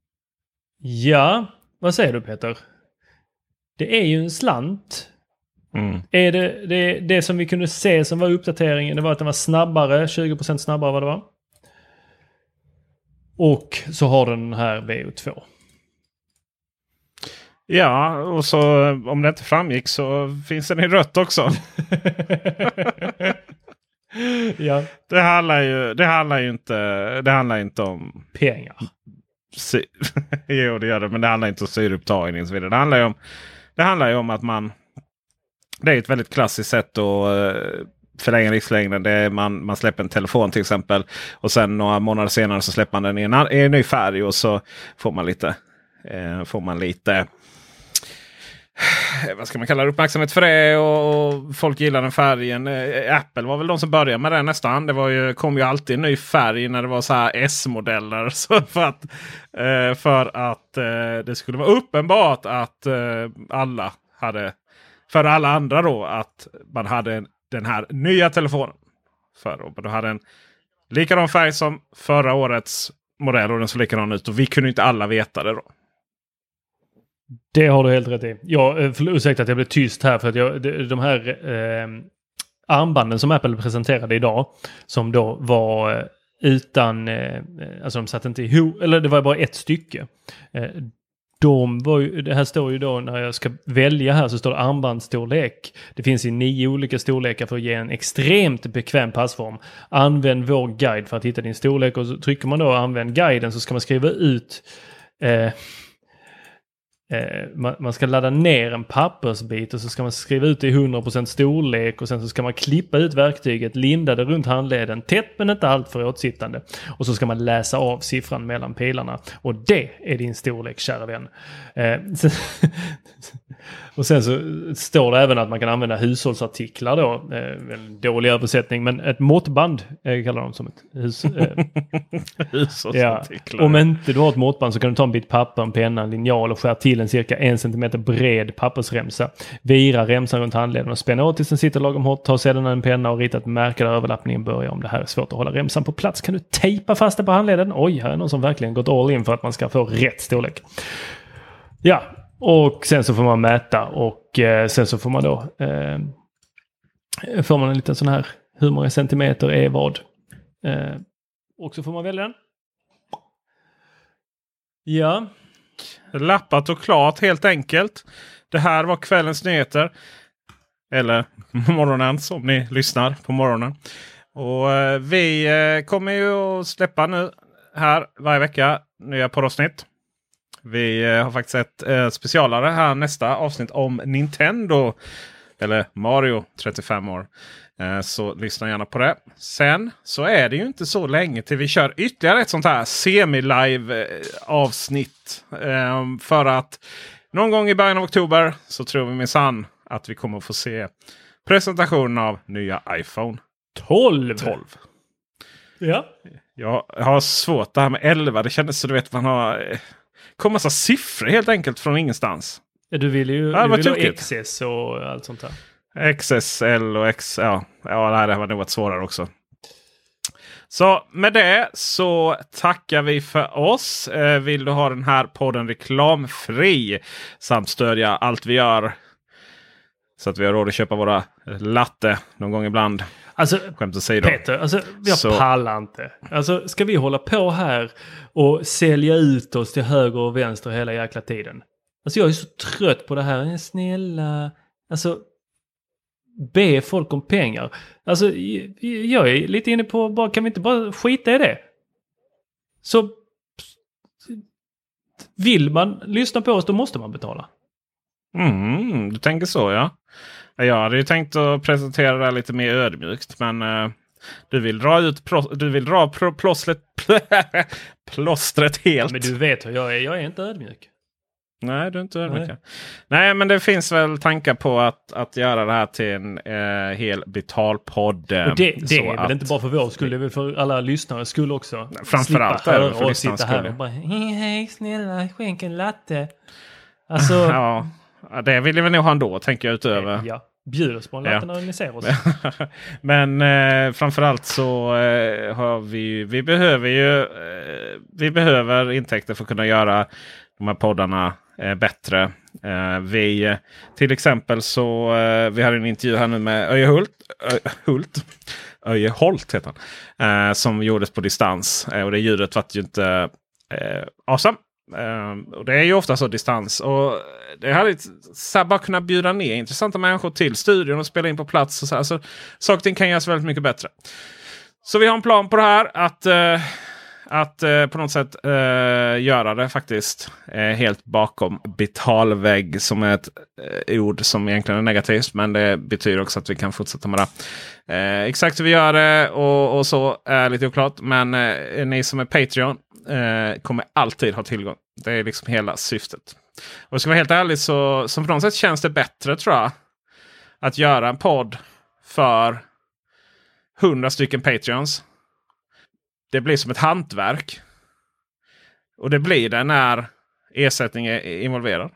Ja, vad säger du Peter? Det är ju en slant. Mm. Är det, det, det som vi kunde se som var uppdateringen, det var att den var snabbare, tjugo procent snabbare vad det var. Och så har den här V O två. Ja, och så om det inte framgick så finns den i rött också. Ja. Det handlar ju, det handlar ju inte, det handlar inte om pengar. Sy- jo, det gör det, men det handlar inte om syreupptagning och så vidare. Det handlar ju om, det handlar ju om att man, det är ett väldigt klassiskt sätt att förlänga livslängden. Det är man, man släpper en telefon till exempel och sen några månader senare så släpper man den i en, i en ny färg och så får man lite, eh, får man lite vad ska man kalla det, uppmärksamhet för det och, och folk gillar den färgen. Eh, Apple var väl de som började med det nästan. Det var ju, kom ju alltid en ny färg när det var så här S-modeller så för att, eh, för att eh, det skulle vara uppenbart att eh, alla hade, för alla andra då, att man hade den här nya telefonen. För och då hade en likadan färg som förra årets modell och den såg likadan ut och vi kunde inte alla veta det då. Det har du helt rätt i. Jag ursäkta att jag blev tyst här för att jag, de här eh, armbanden som Apple presenterade idag som då var utan, eh, alltså de satt inte ihop, eller det var bara ett stycke. Eh, de var ju, det här står ju då när jag ska välja här så står det armbandsstorlek. Det finns i nio olika storlekar för att ge en extremt bekväm passform. Använd vår guide för att hitta din storlek och så trycker man då använd guiden så ska man skriva ut eh, Eh, man, man ska ladda ner en pappersbit och så ska man skriva ut det i hundra procent storlek och sen så ska man klippa ut verktyget, linda det runt handleden, tätt men inte allt för åtsittande. Och så ska man läsa av siffran mellan pilarna. Och det är din storlek, kära vän. Eh, sen, och sen så står det även att man kan använda hushållsartiklar då. Eh, en dålig översättning, men ett måttband eh, kallar de som ett hus, eh. hushållsartiklar. Ja. Om inte du har ett måttband så kan du ta en bit papper, en penna, en linjal och skära till en cirka en centimeter bred pappersremsa. Vira remsan runt handleden och spänna åt tills den sitter lagom hårt. Ta sedan en penna och rita ett märke där överlappningen börjar. Om det här är svårt att hålla remsan på plats kan du tejpa fast det på handleden. Oj, här är någon som verkligen gått all in för att man ska få rätt storlek. Ja, och sen så får man mäta och eh, sen så får man då eh, får man en liten sån här hur många centimeter är vad. Eh, och så får man välja den. Ja. Lappat och klart helt enkelt. Det här var kvällens nyheter. Eller morgonens om ni lyssnar på morgonen. Och eh, vi eh, kommer ju att släppa nu här varje vecka nya poddavsnitt. Vi eh, har faktiskt ett eh, specialare här nästa avsnitt om Nintendo. Eller Mario trettiofem år. Eh, så lyssna gärna på det. Sen så är det ju inte så länge till vi kör ytterligare ett sånt här semi-live eh, avsnitt. Eh, för att någon gång i början av oktober så tror vi minsann att vi kommer att få se presentationen av nya iPhone tolv. tolv. Ja. Jag har svårt det här med elva. Det kändes så du vet man har... kommer massa siffror helt enkelt från ingenstans. Ja, du vill ju ja, du vill ha tokigt. X S och allt sånt där. X S L och X... Ja, ja det här var nog varit svårare också. Så med det så tackar vi för oss. Eh, vill du ha den här podden reklamfri samt stödja allt vi gör så att vi har råd att köpa våra latte någon gång ibland. Alltså, skämt att säga då. Peter, alltså, jag så. pallar inte. Alltså, ska vi hålla på här och sälja ut oss till höger och vänster hela jäkla tiden? Alltså, jag är så trött på det här. Snälla. Alltså, be folk om pengar. Alltså, jag är lite inne på, bara, kan vi inte bara skita i det? Så vill man lyssna på oss, då måste man betala. Mm, du tänker så, ja. Jag hade ju tänkt att presentera det lite mer ödmjukt, men uh, du vill dra ut pro- du vill dra pro- plåstret plåstret helt. Men du vet hur jag är, jag är inte ödmjuk. Nej, du är inte ödmjuk. Nej. Nej, men det finns väl tankar på att, att göra det här till en uh, hel betalpodd. Uh, och det det är väl att... inte bara för vår skull, det är väl för alla lyssnare skull också. Framförallt är det för lyssnarna sitta här skull. och bara, hej snälla, skänk en latte. Alltså... ja. Ja, det vill vi väl nog ha ändå, tänker jag utöver. Ja, bjud oss på en latte ja. när ni ser oss. Men eh, framförallt så eh, har vi, vi behöver ju, eh, vi behöver intäkter för att kunna göra de här poddarna eh, bättre. Eh, vi, till exempel så eh, vi hade en intervju här nu med Öje Hult, Ö, Hult. Öje Holt heter han, eh, som gjordes på distans. Eh, och det ljudet var ju inte eh, awesome. Uh, och det är ju ofta så distans. Och det är härligt att bara kunna bjuda ner intressanta människor till studion och spela in på plats. Och så, alltså, saker och ting kan göras väldigt mycket bättre. Så vi har en plan på det här. Att, uh, att uh, på något sätt uh, göra det faktiskt uh, helt bakom betalvägg. Som är ett uh, ord som egentligen är negativt. Men det betyder också att vi kan fortsätta med det. Uh, exakt hur vi gör det och, och så är lite oklart. Men uh, ni som är Patreon Uh, kommer alltid ha tillgång. Det är liksom hela syftet. Och ska vara helt ärlig så, så på något sätt känns det bättre, tror jag, att göra en podd för hundra stycken Patreons. Det blir som ett hantverk. Och det blir det när ersättning är involverad.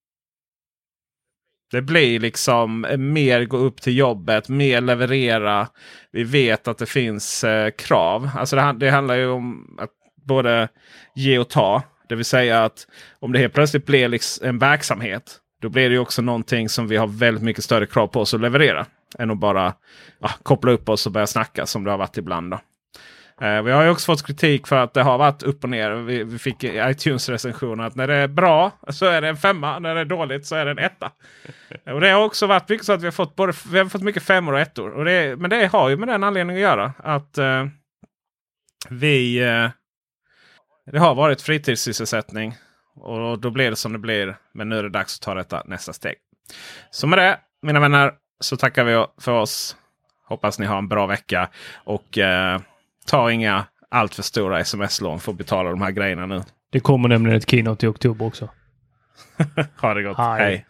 Det blir liksom mer gå upp till jobbet, mer leverera. Vi vet att det finns eh, krav. Alltså det, det handlar ju om att både ge och ta. Det vill säga att om det helt plötsligt blir liksom en verksamhet, då blir det ju också någonting som vi har väldigt mycket större krav på oss att leverera. Än att bara ja, koppla upp oss och börja snacka som det har varit ibland då. Eh, vi har ju också fått kritik för att det har varit upp och ner. Vi, vi fick iTunes-recensioner att när det är bra så är det en femma. När det är dåligt så är det en etta. Och det har också varit mycket så att vi har fått, både, vi har fått mycket femmor och ettor. Och det, men det har ju med den anledningen att göra. Att eh, vi... Eh, Det har varit fritidssysselsättning och då blir det som det blir. Men nu är det dags att ta detta nästa steg. Så med det, mina vänner, så tackar vi för oss. Hoppas ni har en bra vecka. Och eh, ta inga allt för stora sms-lån för att betala de här grejerna nu. Det kommer nämligen ett keynote i oktober också. Ha det gott. Hej. Hej.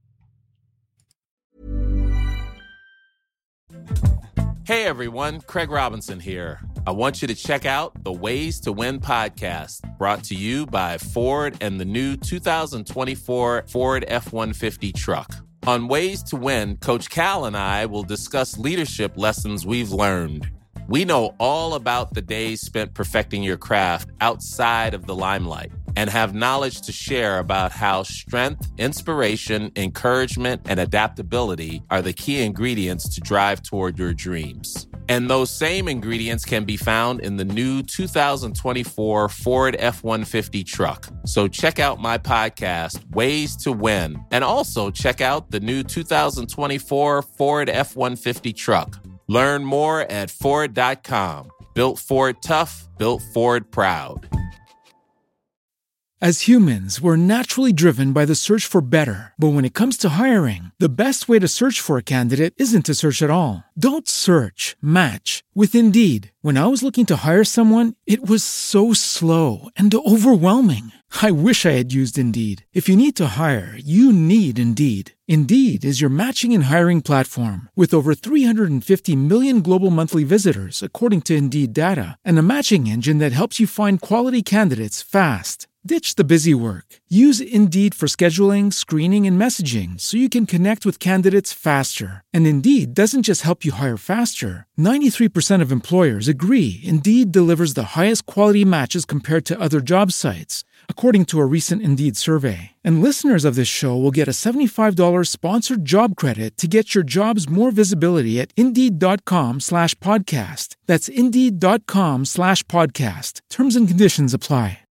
Hey everyone, Craig Robinson here. I want you to check out the Ways to Win podcast, brought to you by Ford and the new two thousand twenty-four Ford F one fifty truck. On Ways to Win, Coach Cal and I will discuss leadership lessons we've learned. We know all about the days spent perfecting your craft outside of the limelight and have knowledge to share about how strength, inspiration, encouragement, and adaptability are the key ingredients to drive toward your dreams. And those same ingredients can be found in the new two thousand twenty-four Ford F one fifty truck. So check out my podcast, Ways to Win, and also check out the new two thousand twenty-four Ford F one fifty truck. Learn more at Ford dot com. Built Ford tough, built Ford proud. As humans, we're naturally driven by the search for better. But when it comes to hiring, the best way to search for a candidate isn't to search at all. Don't search, match with Indeed. When I was looking to hire someone, it was so slow and overwhelming. I wish I had used Indeed. If you need to hire, you need Indeed. Indeed is your matching and hiring platform with over three hundred fifty million global monthly visitors, according to Indeed data, and a matching engine that helps you find quality candidates fast. Ditch the busy work. Use Indeed for scheduling, screening, and messaging so you can connect with candidates faster. And Indeed doesn't just help you hire faster. ninety-three percent of employers agree Indeed delivers the highest quality matches compared to other job sites, according to a recent Indeed survey. And listeners of this show will get a seventy-five dollars sponsored job credit to get your jobs more visibility at Indeed.com slash podcast. That's Indeed.com slash podcast. Terms and conditions apply.